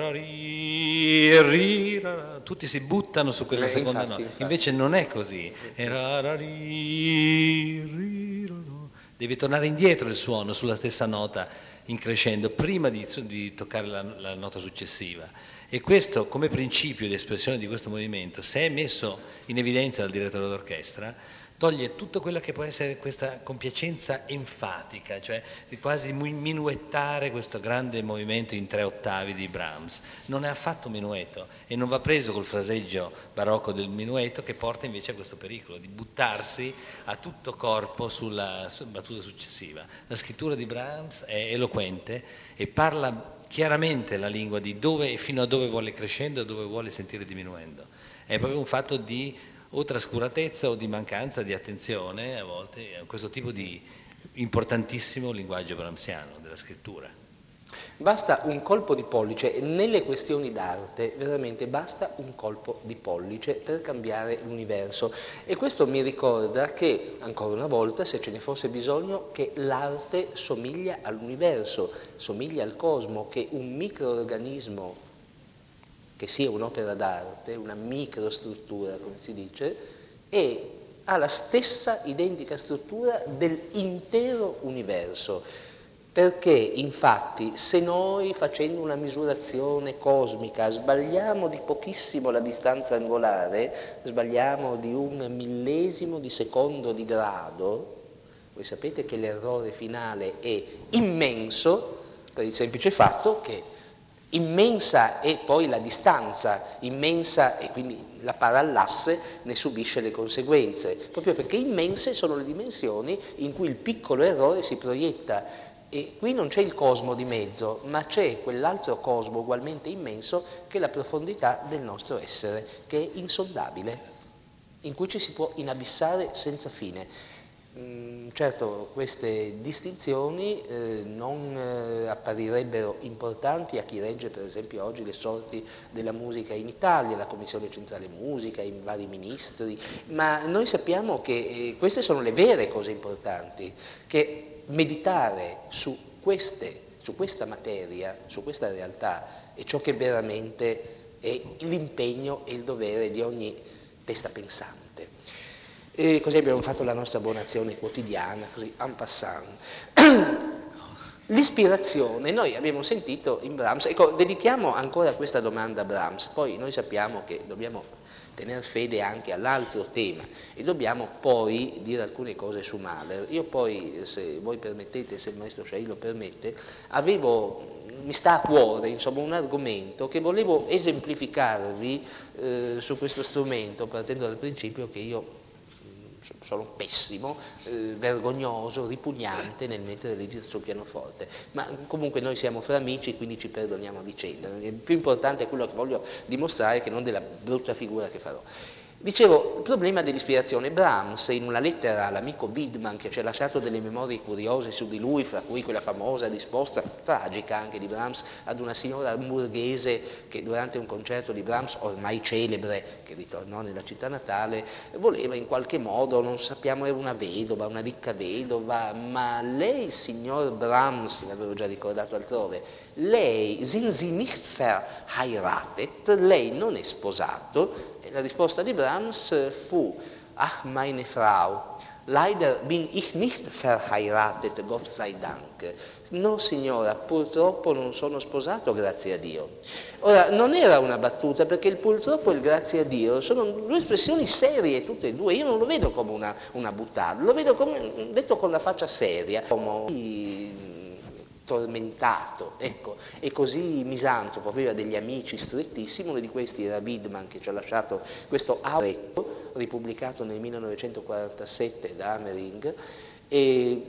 tutti si buttano su quella seconda nota, invece non è così. Deve tornare indietro il suono sulla stessa nota in crescendo prima di toccare la nota successiva. E questo, come principio di espressione di questo movimento, se è messo in evidenza dal direttore d'orchestra, toglie tutto quello che può essere questa compiacenza enfatica, cioè quasi minuettare questo grande movimento in 3 ottavi di Brahms. Non è affatto minueto e non va preso col fraseggio barocco del minueto, che porta invece a questo pericolo di buttarsi a tutto corpo sulla battuta successiva. La scrittura di Brahms è eloquente e parla chiaramente la lingua di dove e fino a dove vuole crescendo e dove vuole sentire diminuendo. È proprio un fatto di o trascuratezza o di mancanza di attenzione a volte a questo tipo di importantissimo linguaggio brahmsiano della scrittura. Basta un colpo di pollice, nelle questioni d'arte veramente basta un colpo di pollice per cambiare l'universo, e questo mi ricorda che, ancora una volta, se ce ne fosse bisogno, che l'arte somiglia all'universo, somiglia al cosmo, che un microorganismo che sia un'opera d'arte, una microstruttura, come si dice, e ha la stessa identica struttura dell'intero universo. Perché infatti se noi, facendo una misurazione cosmica, sbagliamo di pochissimo la distanza angolare, sbagliamo di 1 millesimo di secondo di grado, voi sapete che l'errore finale è immenso per il semplice fatto che immensa è poi la distanza, immensa e quindi la parallasse ne subisce le conseguenze, proprio perché immense sono le dimensioni in cui il piccolo errore si proietta. E qui non c'è il cosmo di mezzo, ma c'è quell'altro cosmo ugualmente immenso che è la profondità del nostro essere, che è insondabile, in cui ci si può inabissare senza fine. Certo, queste distinzioni non apparirebbero importanti a chi legge per esempio oggi le sorti della musica in Italia, la Commissione Centrale Musica, i vari ministri, ma noi sappiamo che queste sono le vere cose importanti, che meditare su queste su questa materia, su questa realtà, è ciò che veramente è l'impegno e il dovere di ogni testa pensante. E così abbiamo fatto la nostra buona azione quotidiana, così en passant. L'ispirazione, noi abbiamo sentito in Brahms, ecco, dedichiamo ancora questa domanda a Brahms, poi noi sappiamo che dobbiamo tenere fede anche all'altro tema e dobbiamo poi dire alcune cose su Mahler. Io poi, se voi permettete, se il maestro Chailly lo permette, mi sta a cuore, insomma, un argomento che volevo esemplificarvi su questo strumento, partendo dal principio che io sono pessimo, vergognoso, ripugnante nel mettere le dita sul pianoforte, ma comunque noi siamo fra amici, quindi ci perdoniamo a vicenda. Il più importante è quello che voglio dimostrare che non della brutta figura che farò. Dicevo, il problema dell'ispirazione. Brahms, in una lettera all'amico Widman, che ci ha lasciato delle memorie curiose su di lui, fra cui quella famosa risposta, tragica anche di Brahms, ad una signora hamburghese che durante un concerto di Brahms, ormai celebre, che ritornò nella città natale, voleva in qualche modo, non sappiamo, era una vedova, una ricca vedova, ma lei, signor Brahms, l'avevo già ricordato altrove, lei, sind Sie nicht verheiratet, lei non è sposato. La risposta di Brahms fu: Ach, meine Frau, leider bin ich nicht verheiratet, Gott sei Dank. No, signora, purtroppo non sono sposato, grazie a Dio. Ora, non era una battuta, perché il purtroppo e il grazie a Dio sono due espressioni serie, tutte e due. Io non lo vedo come una buttata, lo vedo come detto con la faccia seria, come tormentato, ecco, e così misantropo, aveva degli amici strettissimi, uno di questi era Widman, che ci ha lasciato questo auretto ripubblicato nel 1947 da Hammering, e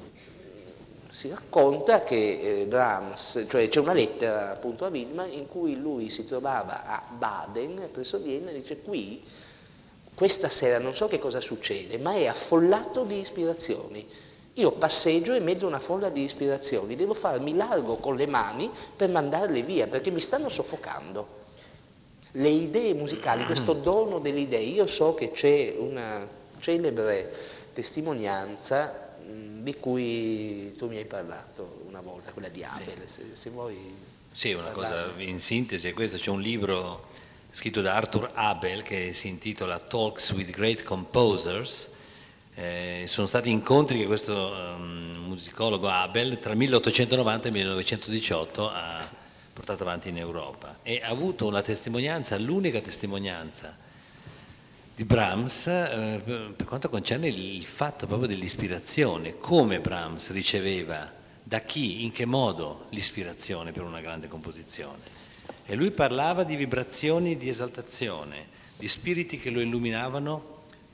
si racconta che Brahms, cioè c'è una lettera appunto a Widman in cui lui si trovava a Baden, presso Vienna, e dice: qui questa sera non so che cosa succede, ma è affollato di ispirazioni. Io passeggio in mezzo a una folla di ispirazioni, devo farmi largo con le mani per mandarle via, perché mi stanno soffocando. Le idee musicali, questo dono delle idee, io so che c'è una celebre testimonianza di cui tu mi hai parlato una volta, quella di Abel, se vuoi. Sì, una cosa in sintesi è questo: c'è un libro scritto da Arthur Abel che si intitola Talks with Great Composers. Sono stati incontri che questo musicologo Abel tra 1890 e 1918 ha portato avanti in Europa, e ha avuto una testimonianza, l'unica testimonianza di Brahms per quanto concerne il fatto proprio dell'ispirazione, come Brahms riceveva, da chi, in che modo l'ispirazione per una grande composizione. E lui parlava di vibrazioni di esaltazione, di spiriti che lo illuminavano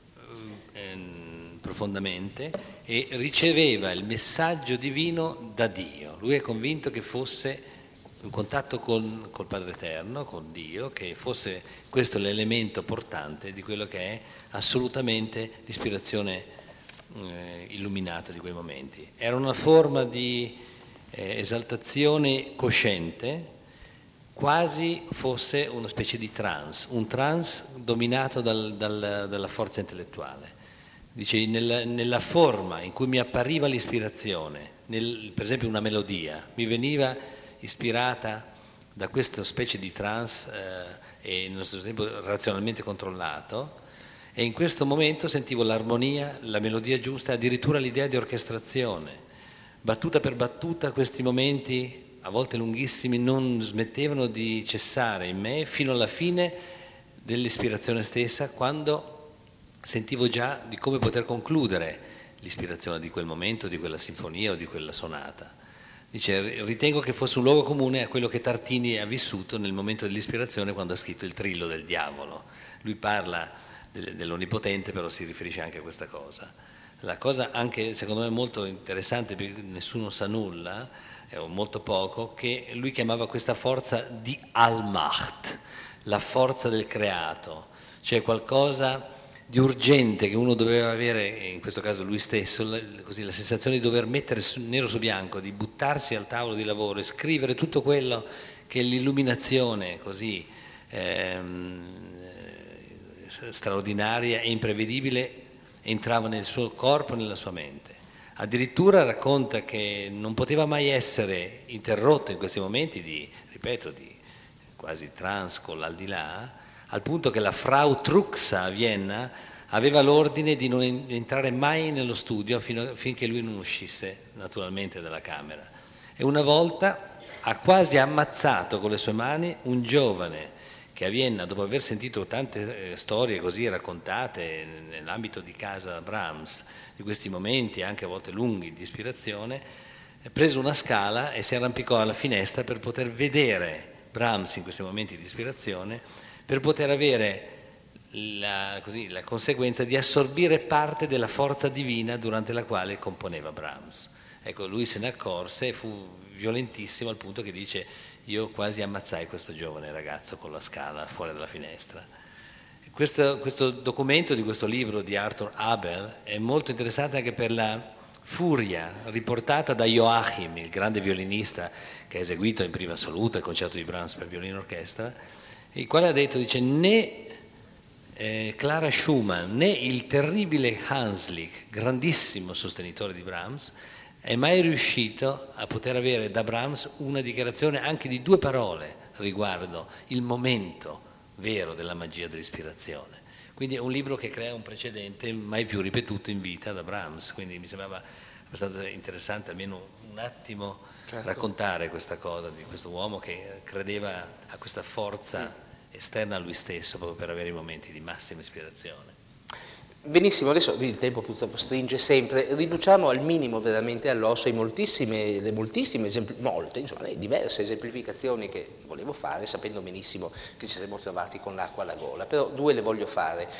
profondamente, e riceveva il messaggio divino da Dio. Lui è convinto che fosse in contatto col Padre Eterno, con Dio, che fosse questo l'elemento portante di quello che è assolutamente l'ispirazione illuminata di quei momenti. Era una forma di esaltazione cosciente, quasi fosse una specie di trance, un trance dominato dalla forza intellettuale. Dice, nella forma in cui mi appariva l'ispirazione, per esempio una melodia, mi veniva ispirata da questa specie di trance e nello stesso tempo razionalmente controllato, e in questo momento sentivo l'armonia, la melodia giusta, addirittura l'idea di orchestrazione. Battuta per battuta questi momenti, a volte lunghissimi, non smettevano di cessare in me fino alla fine dell'ispirazione stessa, quando sentivo già di come poter concludere l'ispirazione di quel momento, di quella sinfonia o di quella sonata. Dice, ritengo che fosse un luogo comune a quello che Tartini ha vissuto nel momento dell'ispirazione, quando ha scritto il Trillo del Diavolo. Lui parla dell'Onnipotente, però si riferisce anche a questa cosa. La cosa anche, secondo me, molto interessante, perché nessuno sa nulla, o molto poco, che lui chiamava questa forza di Allmacht, la forza del creato, cioè qualcosa di urgente che uno doveva avere, in questo caso lui stesso, così, la sensazione di dover mettere nero su bianco, di buttarsi al tavolo di lavoro e scrivere tutto quello che l'illuminazione così straordinaria e imprevedibile entrava nel suo corpo e nella sua mente. Addirittura racconta che non poteva mai essere interrotto in questi momenti di, ripeto, di quasi trance con l'aldilà, al punto che la Frau Truxa a Vienna aveva l'ordine di non entrare mai nello studio finché lui non uscisse naturalmente dalla camera. E una volta ha quasi ammazzato con le sue mani un giovane che a Vienna, dopo aver sentito tante storie così raccontate nell'ambito di casa Brahms, di questi momenti anche a volte lunghi di ispirazione, ha preso una scala e si arrampicò alla finestra per poter vedere Brahms in questi momenti di ispirazione, per poter avere la conseguenza di assorbire parte della forza divina durante la quale componeva Brahms. Ecco, lui se ne accorse e fu violentissimo al punto che dice: io quasi ammazzai questo giovane ragazzo con la scala fuori dalla finestra. Questo documento di questo libro di Arthur Abel è molto interessante anche per la furia riportata da Joachim, il grande violinista che ha eseguito in prima assoluta il concerto di Brahms per violino e orchestra, il quale ha detto, dice, né Clara Schumann né il terribile Hanslick, grandissimo sostenitore di Brahms, è mai riuscito a poter avere da Brahms una dichiarazione anche di 2 parole riguardo il momento vero della magia dell'ispirazione. Quindi è un libro che crea un precedente mai più ripetuto in vita da Brahms, quindi mi sembrava abbastanza interessante almeno un attimo raccontare questa cosa di questo uomo che credeva a questa forza esterna a lui stesso proprio per avere i momenti di massima ispirazione. Benissimo, adesso il tempo purtroppo stringe sempre, riduciamo al minimo veramente all'osso le moltissime diverse esemplificazioni che volevo fare, sapendo benissimo che ci saremmo trovati con l'acqua alla gola, però 2 le voglio fare.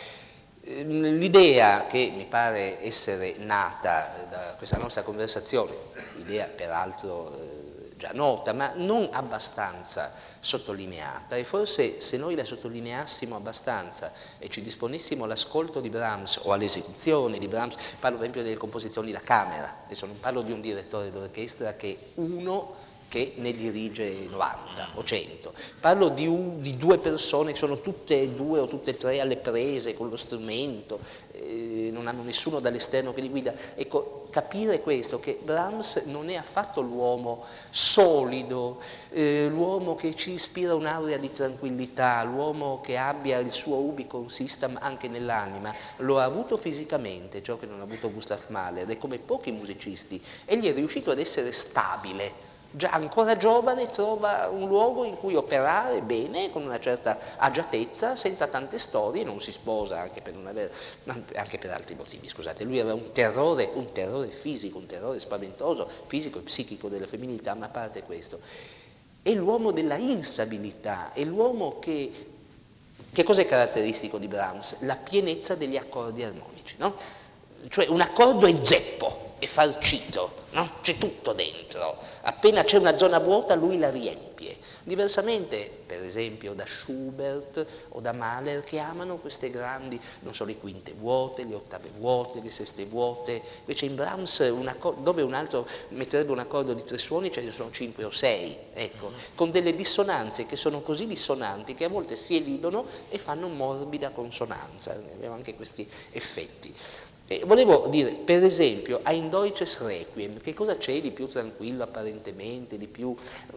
L'idea che mi pare essere nata da questa nostra conversazione, idea peraltro già nota, ma non abbastanza sottolineata, e forse se noi la sottolineassimo abbastanza e ci disponessimo all'ascolto di Brahms o all'esecuzione di Brahms, parlo per esempio delle composizioni da camera, adesso non parlo di un direttore d'orchestra che uno che ne dirige 90 o 100, parlo di 2 persone che sono tutte e 2 o tutte e 3 alle prese con lo strumento, non hanno nessuno dall'esterno che li guida. Ecco, capire questo, che Brahms non è affatto l'uomo solido, l'uomo che ci ispira un'aurea di tranquillità, l'uomo che abbia il suo ubicon system anche nell'anima, lo ha avuto fisicamente, ciò che non ha avuto Gustav Mahler, e come pochi musicisti, egli è riuscito ad essere stabile. Già ancora giovane trova un luogo in cui operare bene, con una certa agiatezza, senza tante storie, non si sposa anche per altri motivi, scusate, lui aveva un terrore fisico, un terrore spaventoso, fisico e psichico della femminilità, ma a parte questo. È l'uomo della instabilità, è l'uomo che cosa è caratteristico di Brahms? La pienezza degli accordi armonici, no? Cioè un accordo è zeppo, è farcito, no? C'è tutto dentro, appena c'è una zona vuota lui la riempie, diversamente per esempio da Schubert o da Mahler, che amano queste grandi, non so, le quinte vuote, le ottave vuote, le seste vuote, invece in Brahms dove un altro metterebbe un accordo di 3 suoni ce ne sono 5 o 6, ecco, con delle dissonanze che sono così dissonanti che a volte si elidono e fanno morbida consonanza, abbiamo anche questi effetti. Volevo dire, per esempio, Ein Deutsches Requiem, che cosa c'è di più tranquillo apparentemente, di più,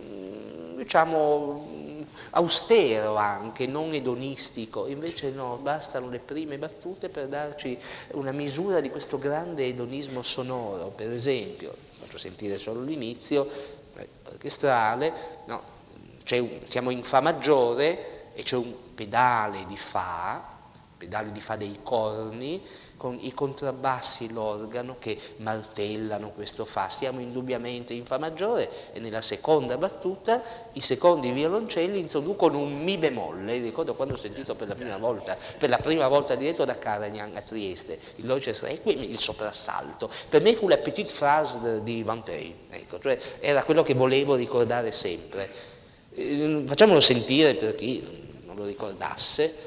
diciamo, austero anche, non edonistico, invece no, bastano le prime battute per darci una misura di questo grande edonismo sonoro, per esempio, faccio sentire solo l'inizio, orchestrale, no, siamo in Fa maggiore e c'è un pedale di Fa dei corni, con i contrabbassi, l'organo che martellano questo Fa. Siamo indubbiamente in Fa maggiore e nella seconda battuta i secondi violoncelli introducono un Mi bemolle. Ricordo quando ho sentito per la prima volta diretto da Karajan a Trieste, il Deutsches Requiem, il soprassalto. Per me fu la petite phrase di Van Tey, ecco, cioè era quello che volevo ricordare sempre. Facciamolo sentire per chi non lo ricordasse.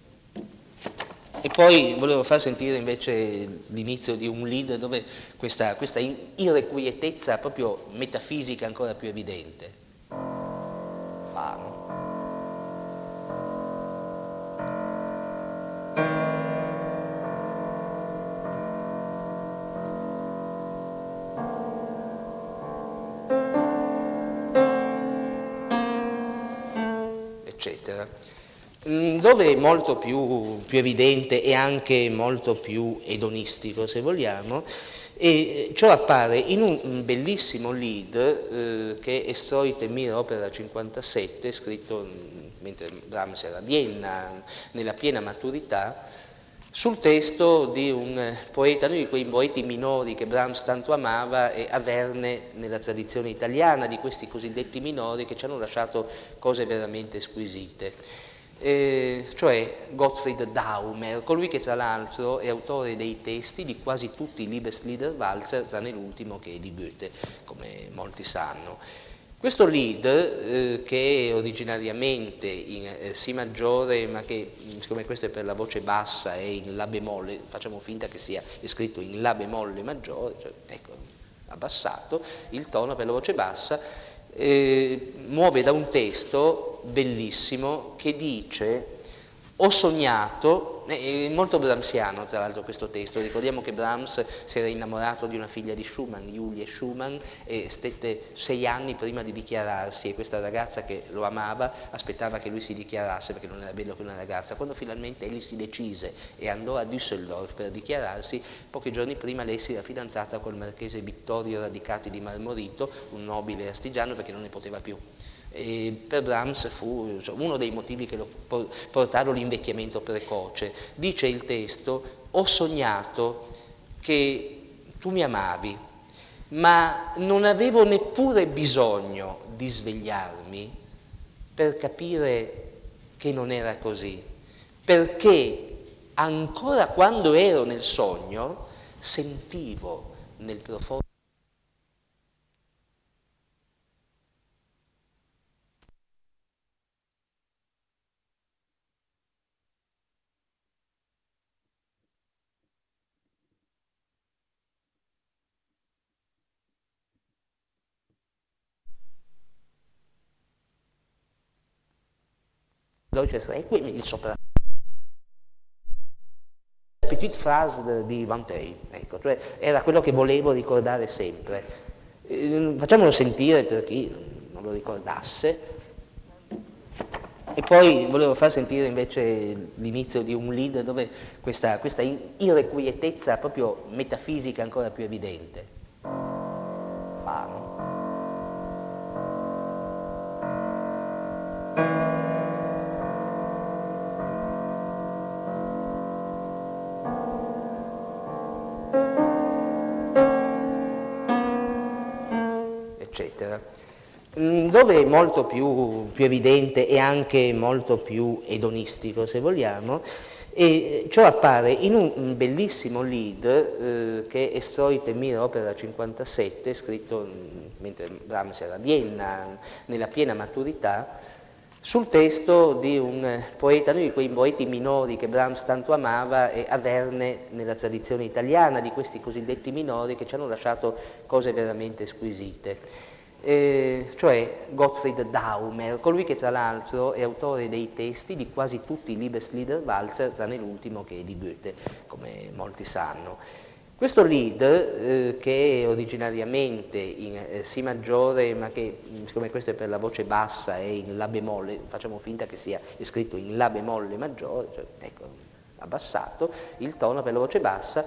E poi volevo far sentire invece l'inizio di un lead dove questa irrequietezza proprio metafisica è ancora più evidente. Fa, no? eccetera. Dove è molto più evidente e anche molto più edonistico, se vogliamo, e ciò appare in un bellissimo lead che è Estroite Mir, opera 57, scritto mentre Brahms era a Vienna, nella piena maturità, sul testo di un poeta, uno di quei poeti minori che Brahms tanto amava e averne nella tradizione italiana, di questi cosiddetti minori che ci hanno lasciato cose veramente squisite. Cioè Gottfried Daumer, colui che tra l'altro è autore dei testi di quasi tutti i Liebesliederwalzer, tranne l'ultimo che è di Goethe, come molti sanno. Questo lead, che è originariamente in Si maggiore, ma che, siccome questo è per la voce bassa, è in La bemolle, facciamo finta che sia scritto in La bemolle maggiore, cioè, ecco, abbassato il tono per la voce bassa, muove da un testo bellissimo che dice: ho sognato, è molto brahmsiano tra l'altro questo testo, ricordiamo che Brahms si era innamorato di una figlia di Schumann, Julie Schumann, e stette 6 anni prima di dichiararsi, e questa ragazza che lo amava aspettava che lui si dichiarasse perché non era bello che una ragazza. Quando finalmente egli si decise e andò a Düsseldorf per dichiararsi, pochi giorni prima lei si era fidanzata col marchese Vittorio Radicati di Marmorito, un nobile astigiano, perché non ne poteva più. E per Brahms fu uno dei motivi che lo portarono all'invecchiamento precoce. Dice il testo: ho sognato che tu mi amavi, ma non avevo neppure bisogno di svegliarmi per capire che non era così, perché ancora quando ero nel sogno sentivo nel profondo. Deutsches Requiem, il sopra. Petite phrase di Van Pey, ecco, cioè era quello che volevo ricordare sempre. Facciamolo sentire per chi non lo ricordasse. E poi volevo far sentire invece l'inizio di un lead dove questa irrequietezza proprio metafisica è ancora più evidente. Fa, no? Eccetera. Dove è molto più evidente e anche molto più edonistico, se vogliamo, e ciò appare in un bellissimo lead che è Estroite Mir, opera 57, scritto mentre Brahms era a Vienna, nella piena maturità, sul testo di un poeta, uno di quei poeti minori che Brahms tanto amava e averne nella tradizione italiana, di questi cosiddetti minori che ci hanno lasciato cose veramente squisite. Cioè Gottfried Daumer, colui che tra l'altro è autore dei testi di quasi tutti i Liebesliederwalzer, tranne l'ultimo che è di Goethe, come molti sanno. Questo lead, che è originariamente in Si maggiore, ma che, siccome questo è per la voce bassa, è in La bemolle, facciamo finta che sia scritto in La bemolle maggiore, cioè, ecco, abbassato il tono per la voce bassa,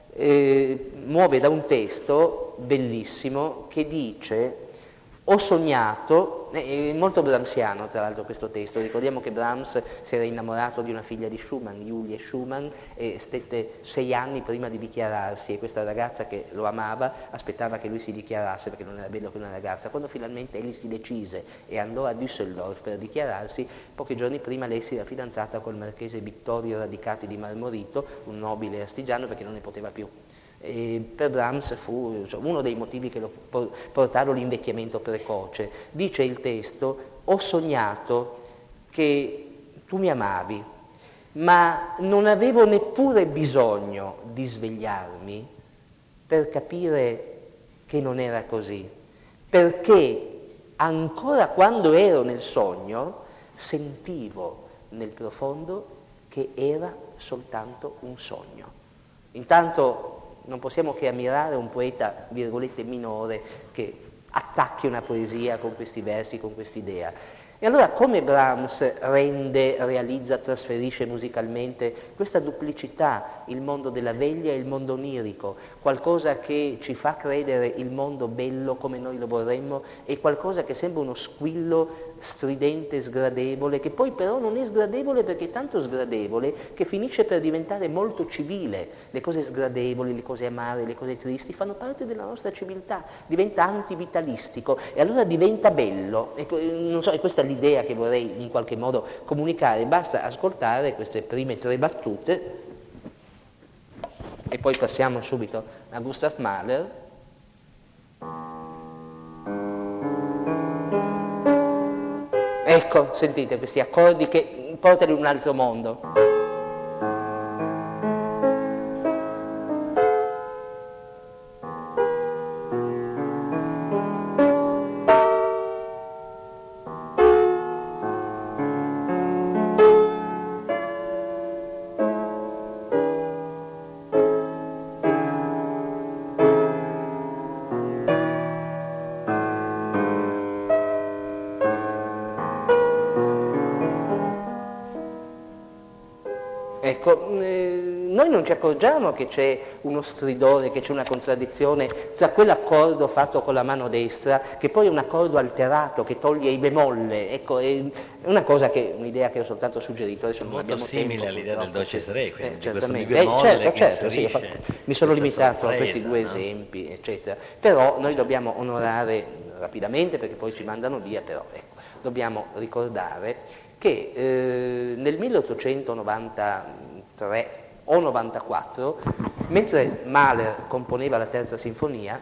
muove da un testo bellissimo che dice: ho sognato, è molto brahmsiano tra l'altro questo testo, ricordiamo che Brahms si era innamorato di una figlia di Schumann, Julie Schumann, e stette 6 anni prima di dichiararsi, e questa ragazza che lo amava aspettava che lui si dichiarasse perché non era bello che una ragazza. Quando finalmente egli si decise e andò a Düsseldorf per dichiararsi, pochi giorni prima lei si era fidanzata col marchese Vittorio Radicati di Marmorito, un nobile astigiano, perché non ne poteva più. E per Brahms fu uno dei motivi che lo portarono all'invecchiamento precoce. Dice il testo: ho sognato che tu mi amavi, ma non avevo neppure bisogno di svegliarmi per capire che non era così, perché ancora quando ero nel sogno sentivo nel profondo che era soltanto un sogno. Intanto non possiamo che ammirare un poeta, virgolette, minore, che attacchi una poesia con questi versi, con quest'idea. E allora come Brahms rende, realizza, trasferisce musicalmente questa duplicità, il mondo della veglia e il mondo onirico, qualcosa che ci fa credere il mondo bello come noi lo vorremmo e qualcosa che sembra uno squillo stridente, sgradevole, che poi però non è sgradevole perché è tanto sgradevole che finisce per diventare molto civile. Le cose sgradevoli, le cose amare, le cose tristi fanno parte della nostra civiltà, diventa antivitalistico e allora diventa bello. Non so, è questa l'idea che vorrei in qualche modo comunicare, basta ascoltare queste prime 3 battute e poi passiamo subito a Gustav Mahler. Ecco, sentite questi accordi che portano in un altro mondo. Ecco, noi non ci accorgiamo che c'è uno stridore, che c'è una contraddizione tra quell'accordo fatto con la mano destra, che poi è un accordo alterato, che toglie i bemolle. Ecco, è una cosa un'idea che ho soltanto suggerito. Adesso non abbiamo tempo. Molto simile all'idea del Deutsches Reich, quindi certamente. questo mi bemolle certo, sì, mi sono limitato a questi 2 no? esempi, eccetera. Però noi dobbiamo onorare rapidamente, perché poi ci mandano via, però ecco, dobbiamo ricordare che nel 1893 o 94, mentre Mahler componeva la terza sinfonia,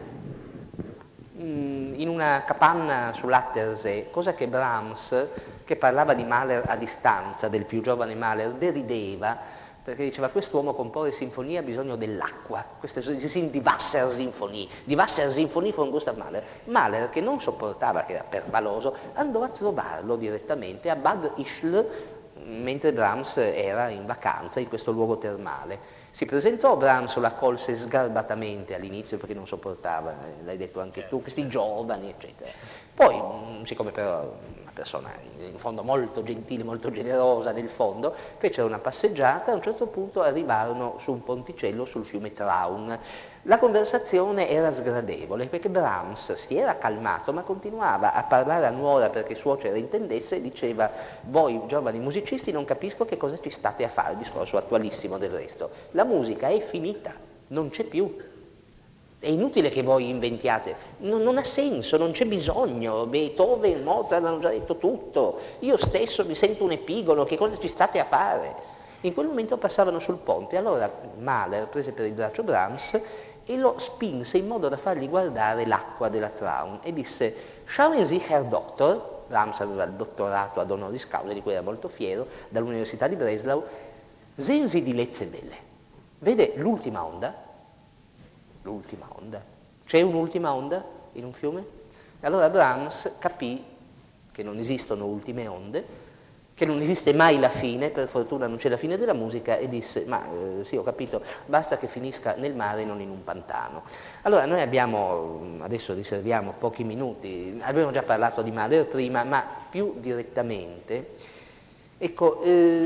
in una capanna sull'Attersee, cosa che Brahms, che parlava di Mahler a distanza, del più giovane Mahler, derideva, perché diceva quest'uomo compone sinfonia ha bisogno dell'acqua, queste sono di Wassersinfonie, di Wassersinfonie von Gustav Mahler. Mahler, che non sopportava, che era pervaloso, andò a trovarlo direttamente a Bad Ischl, mentre Brahms era in vacanza in questo luogo termale. Si presentò, Brahms lo accolse sgarbatamente all'inizio perché non sopportava, l'hai detto anche tu, questi giovani, eccetera. Poi, siccome però una persona in fondo molto gentile, molto generosa nel fondo, fecero una passeggiata, a un certo punto arrivarono su un ponticello sul fiume Traun. La conversazione era sgradevole perché Brahms si era calmato ma continuava a parlare a nuora perché suocera intendesse e diceva: voi giovani musicisti non capisco che cosa ci state a fare, discorso attualissimo del resto, la musica è finita, non c'è più, è inutile che voi inventiate, non ha senso, non c'è bisogno, Beethoven, Mozart hanno già detto tutto, io stesso mi sento un epigono, che cosa ci state a fare? In quel momento passavano sul ponte, allora Mahler prese per il braccio Brahms e lo spinse in modo da fargli guardare l'acqua della Traun e disse: Schauen Sie, Herr Doktor, Brahms aveva il dottorato ad honoris causa di cui era molto fiero, dall'Università di Breslau, sehen Sie die letzte Welle, vede l'ultima onda? L'ultima onda. C'è un'ultima onda in un fiume? Allora Brahms capì che non esistono ultime onde, che non esiste mai la fine, per fortuna non c'è la fine della musica, e disse: ma sì, ho capito, basta che finisca nel mare e non in un pantano. Allora noi adesso riserviamo pochi minuti, abbiamo già parlato di Mahler prima, ma più direttamente, ecco,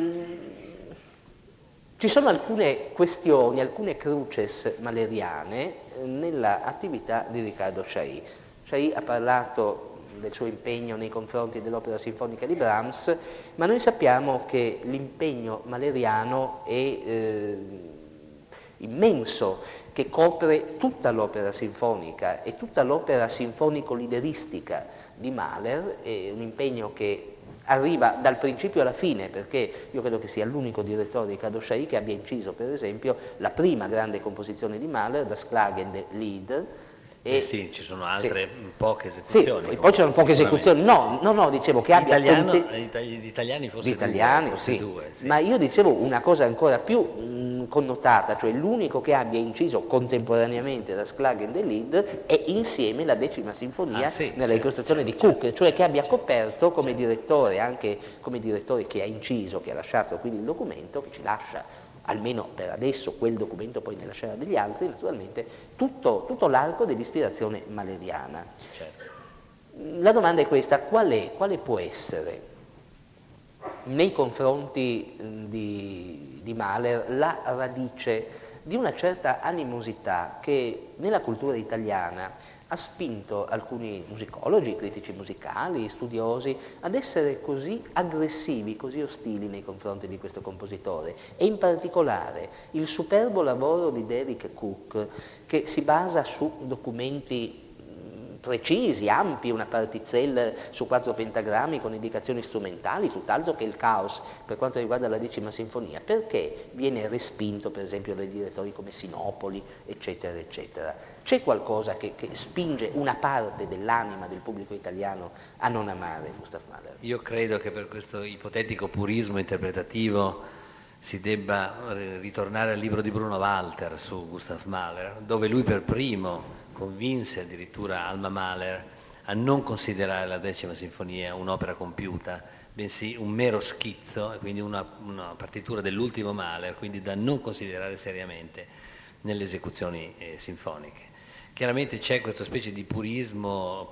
ci sono alcune questioni, alcune cruces mahleriane nella attività di Riccardo Chailly. Chailly ha parlato del suo impegno nei confronti dell'opera sinfonica di Brahms, ma noi sappiamo che l'impegno mahleriano è immenso, che copre tutta l'opera sinfonica e tutta l'opera sinfonico-lideristica di Mahler, è un impegno che arriva dal principio alla fine, perché io credo che sia l'unico direttore, Riccardo Chailly, che abbia inciso per esempio la prima grande composizione di Mahler, Das Klagende Lied. Sì, ci sono altre poche esecuzioni. Sì, poi ci sono poche esecuzioni. No, dicevo che abbia gli italiani forse due. Sì. Ma io dicevo una cosa ancora più connotata, cioè l'unico che abbia inciso contemporaneamente Das Klagende Lied è insieme la 10ª sinfonia nella ricostruzione di Cook, cioè che abbia coperto come direttore, anche come direttore che ha inciso, che ha lasciato quindi il documento, che ci lascia almeno per adesso quel documento, poi ne lascerà degli altri naturalmente, tutto l'arco dell'ispirazione mahleriana. Certo. La domanda è questa: quale può essere nei confronti di Mahler la radice di una certa animosità che nella cultura italiana ha spinto alcuni musicologi, critici musicali, studiosi ad essere così aggressivi, così ostili nei confronti di questo compositore, e in particolare il superbo lavoro di Derek Cook, che si basa su documenti precisi, ampi, una particella su 4 pentagrammi con indicazioni strumentali, tutt'altro che il caos per quanto riguarda la 10ª sinfonia. Perché viene respinto, per esempio, dai direttori come Sinopoli, eccetera, eccetera? C'è qualcosa che spinge una parte dell'anima del pubblico italiano a non amare Gustav Mahler? Io credo che per questo ipotetico purismo interpretativo si debba ritornare al libro di Bruno Walter su Gustav Mahler, dove lui per primo convinse addirittura Alma Mahler a non considerare la 10ª sinfonia un'opera compiuta, bensì un mero schizzo, e quindi una partitura dell'ultimo Mahler, quindi da non considerare seriamente nelle esecuzioni sinfoniche. Chiaramente c'è questa specie di purismo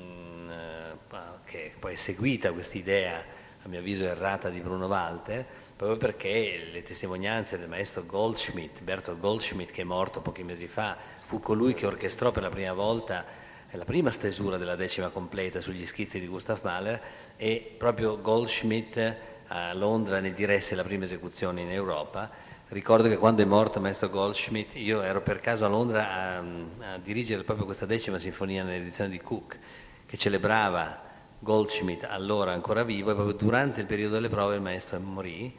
che poi è seguita quest'idea, a mio avviso errata, di Bruno Walter, proprio perché le testimonianze del maestro Goldschmidt, Bertolt Goldschmidt, che è morto pochi mesi fa, fu colui che orchestrò per la prima volta la prima stesura della 10ª completa sugli schizzi di Gustav Mahler, e proprio Goldschmidt a Londra ne diresse la prima esecuzione in Europa. Ricordo che quando è morto il maestro Goldschmidt, io ero per caso a Londra a dirigere proprio questa 10ª sinfonia nell'edizione di Cook, che celebrava Goldschmidt allora ancora vivo, e proprio durante il periodo delle prove il maestro morì.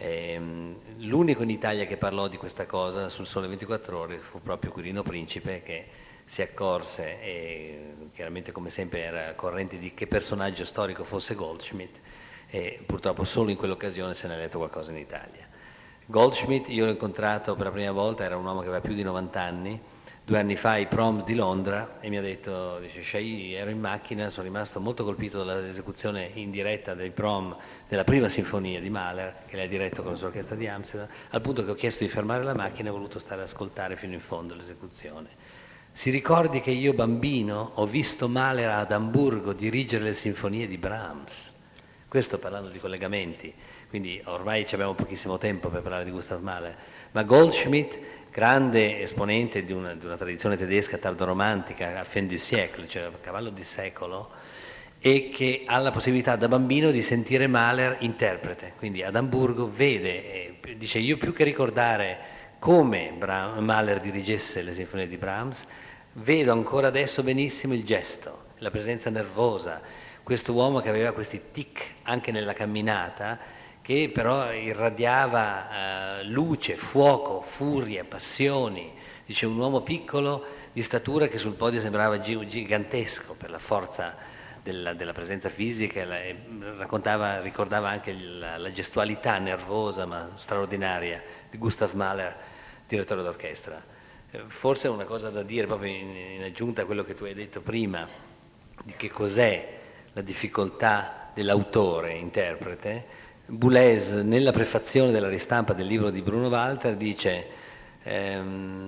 L'unico in Italia che parlò di questa cosa sul Sole 24 Ore fu proprio Quirino Principe, che si accorse, e chiaramente come sempre era corrente di che personaggio storico fosse Goldschmidt, e purtroppo solo in quell'occasione se ne è letto qualcosa in Italia. Goldschmidt io l'ho incontrato per la prima volta, era un uomo che aveva più di 90 anni, 2 anni fa ai Prom di Londra, e mi ha detto, dice, Shai, ero in macchina, sono rimasto molto colpito dall'esecuzione in diretta dei Prom della prima sinfonia di Mahler, che lei ha diretto con la sua orchestra di Amsterdam, al punto che ho chiesto di fermare la macchina e ho voluto stare ad ascoltare fino in fondo l'esecuzione. Si ricordi che io bambino ho visto Mahler ad Amburgo dirigere le sinfonie di Brahms? Questo parlando di collegamenti, quindi ormai abbiamo pochissimo tempo per parlare di Gustav Mahler, ma Goldschmidt, grande esponente di una tradizione tedesca tardoromantica, fin du siècle, cioè a cavallo di secolo, e che ha la possibilità da bambino di sentire Mahler interprete. Quindi ad Amburgo vede, dice, io più che ricordare come Mahler dirigesse le sinfonie di Brahms, vedo ancora adesso benissimo il gesto, la presenza nervosa, questo uomo che aveva questi tic anche nella camminata, che però irradiava luce, fuoco, furia, passioni. Dice, un uomo piccolo di statura che sul podio sembrava gigantesco per la forza della presenza fisica, ricordava anche la gestualità nervosa ma straordinaria di Gustav Mahler, direttore d'orchestra. Forse una cosa da dire proprio in aggiunta a quello che tu hai detto prima, di che cos'è la difficoltà dell'autore, interprete. Boulez, nella prefazione della ristampa del libro di Bruno Walter, dice è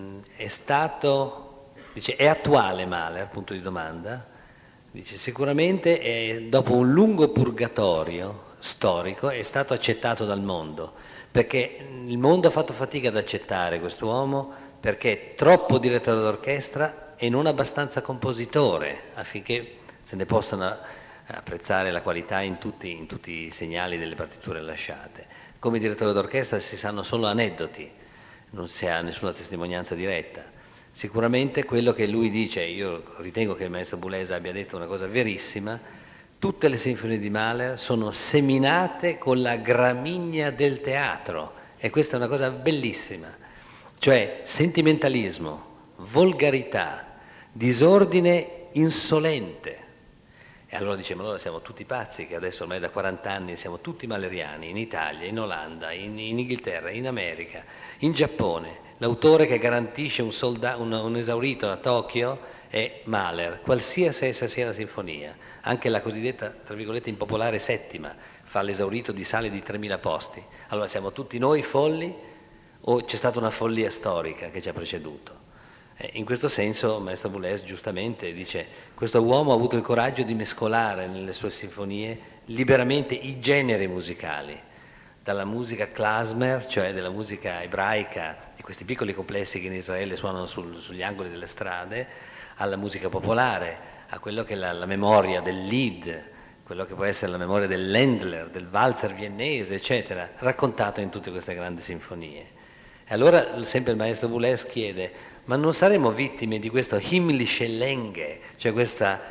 attuale Mahler, punto di domanda. Dice, sicuramente dopo un lungo purgatorio storico è stato accettato dal mondo, perché il mondo ha fatto fatica ad accettare quest'uomo, perché è troppo direttore d'orchestra e non abbastanza compositore affinché se ne possano apprezzare la qualità in tutti i segnali delle partiture lasciate. Come direttore d'orchestra si sanno solo aneddoti, non si ha nessuna testimonianza diretta. Sicuramente quello che lui dice, io ritengo che il maestro Boulez abbia detto una cosa verissima, tutte le sinfonie di Mahler sono seminate con la gramigna del teatro, e questa è una cosa bellissima, cioè sentimentalismo, volgarità, disordine insolente. E allora diciamo, allora siamo tutti pazzi, che adesso ormai da 40 anni siamo tutti mahleriani, in Italia, in Olanda, in Inghilterra, in America, in Giappone. L'autore che garantisce un esaurito a Tokyo è Mahler, qualsiasi essa sia la sinfonia. Anche la cosiddetta, tra virgolette, impopolare settima fa l'esaurito di sale di 3.000 posti. Allora siamo tutti noi folli o c'è stata una follia storica che ci ha preceduto? In questo senso il maestro Boulez giustamente dice: questo uomo ha avuto il coraggio di mescolare nelle sue sinfonie liberamente i generi musicali, dalla musica klezmer, cioè della musica ebraica, di questi piccoli complessi che in Israele suonano sugli angoli delle strade, alla musica popolare, a quello che è la memoria del Lied, quello che può essere la memoria del Ländler, del valzer viennese, eccetera, raccontato in tutte queste grandi sinfonie. E allora sempre il maestro Boulez chiede: ma non saremo vittime di questo himmlische Länge, cioè questa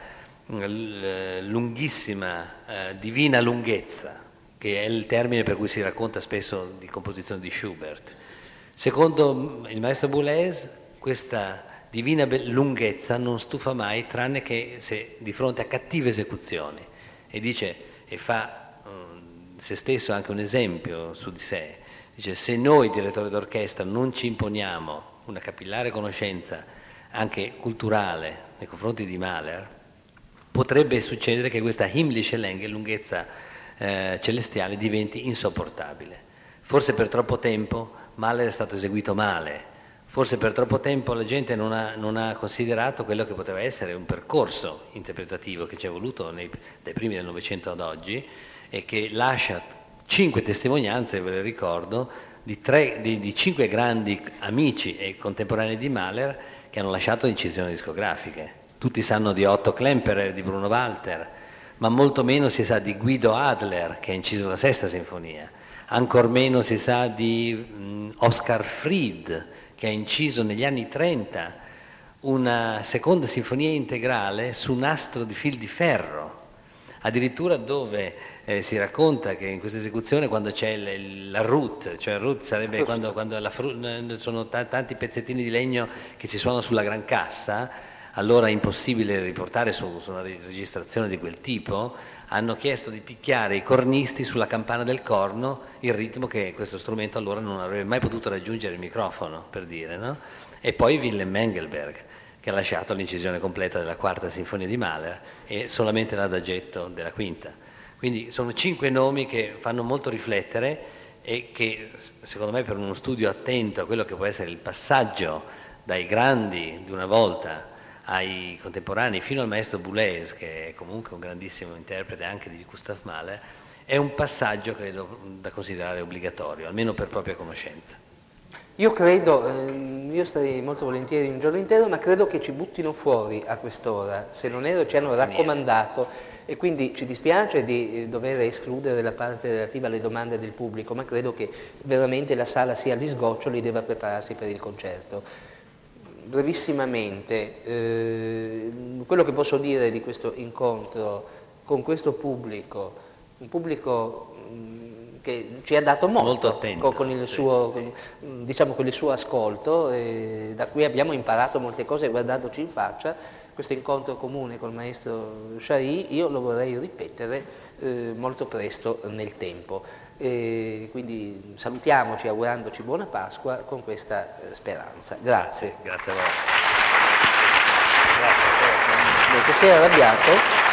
lunghissima, divina lunghezza, che è il termine per cui si racconta spesso di composizione di Schubert. Secondo il maestro Boulez, questa divina lunghezza non stufa mai, tranne che se di fronte a cattive esecuzioni. E dice, e fa se stesso anche un esempio su di sé, dice: se noi direttori d'orchestra non ci imponiamo una capillare conoscenza anche culturale nei confronti di Mahler, potrebbe succedere che questa himmlische Länge, lunghezza celestiale, diventi insopportabile. Forse per troppo tempo Mahler è stato eseguito male, forse per troppo tempo la gente non ha considerato quello che poteva essere un percorso interpretativo che ci è voluto dai primi del Novecento ad oggi, e che lascia 5 testimonianze, ve le ricordo, di 5 grandi amici e contemporanei di Mahler che hanno lasciato incisioni discografiche. Tutti sanno di Otto Klemperer, di Bruno Walter, ma molto meno si sa di Guido Adler, che ha inciso la Sesta Sinfonia, ancor meno si sa di Oscar Fried, che ha inciso negli anni 30 una seconda sinfonia integrale su nastro di fil di ferro, addirittura dove si racconta che in questa esecuzione, quando c'è la route, cioè route sarebbe quando sono tanti pezzettini di legno che si suonano sulla gran cassa, allora è impossibile riportare su una registrazione di quel tipo, hanno chiesto di picchiare i cornisti sulla campana del corno, il ritmo che questo strumento allora non avrebbe mai potuto raggiungere il microfono, per dire, no? E poi Wilhelm Engelberg, che ha lasciato l'incisione completa della quarta sinfonia di Mahler e solamente l'adagetto della quinta. Quindi sono 5 nomi che fanno molto riflettere e che, secondo me, per uno studio attento a quello che può essere il passaggio dai grandi di una volta ai contemporanei fino al maestro Boulez, che è comunque un grandissimo interprete anche di Gustav Mahler, è un passaggio, credo, da considerare obbligatorio, almeno per propria conoscenza. Io credo, io starei molto volentieri un giorno intero, ma credo che ci buttino fuori a quest'ora, se non erro ci hanno raccomandato, e quindi ci dispiace di dover escludere la parte relativa alle domande del pubblico, ma credo che veramente la sala sia agli sgoccioli e debba prepararsi per il concerto. Brevissimamente, quello che posso dire di questo incontro con questo pubblico, un pubblico che ci ha dato molto attento, con il suo, diciamo, con il suo ascolto, da cui abbiamo imparato molte cose guardandoci in faccia. Questo incontro comune col maestro Chary io lo vorrei ripetere molto presto nel tempo. Quindi salutiamoci augurandoci buona Pasqua con questa speranza. Grazie. Grazie a voi. Grazie. Che si era arrabbiato.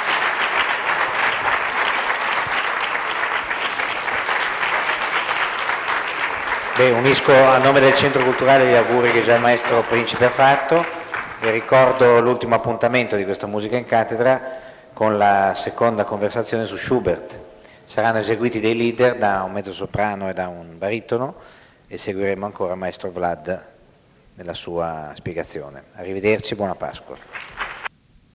Beh, unisco a nome del Centro Culturale gli auguri che già il maestro Principe ha fatto e ricordo l'ultimo appuntamento di questa musica in cattedra con la seconda conversazione su Schubert. Saranno eseguiti dei leader da un mezzosoprano e da un baritono e seguiremo ancora il maestro Vlad nella sua spiegazione. Arrivederci, buona Pasqua.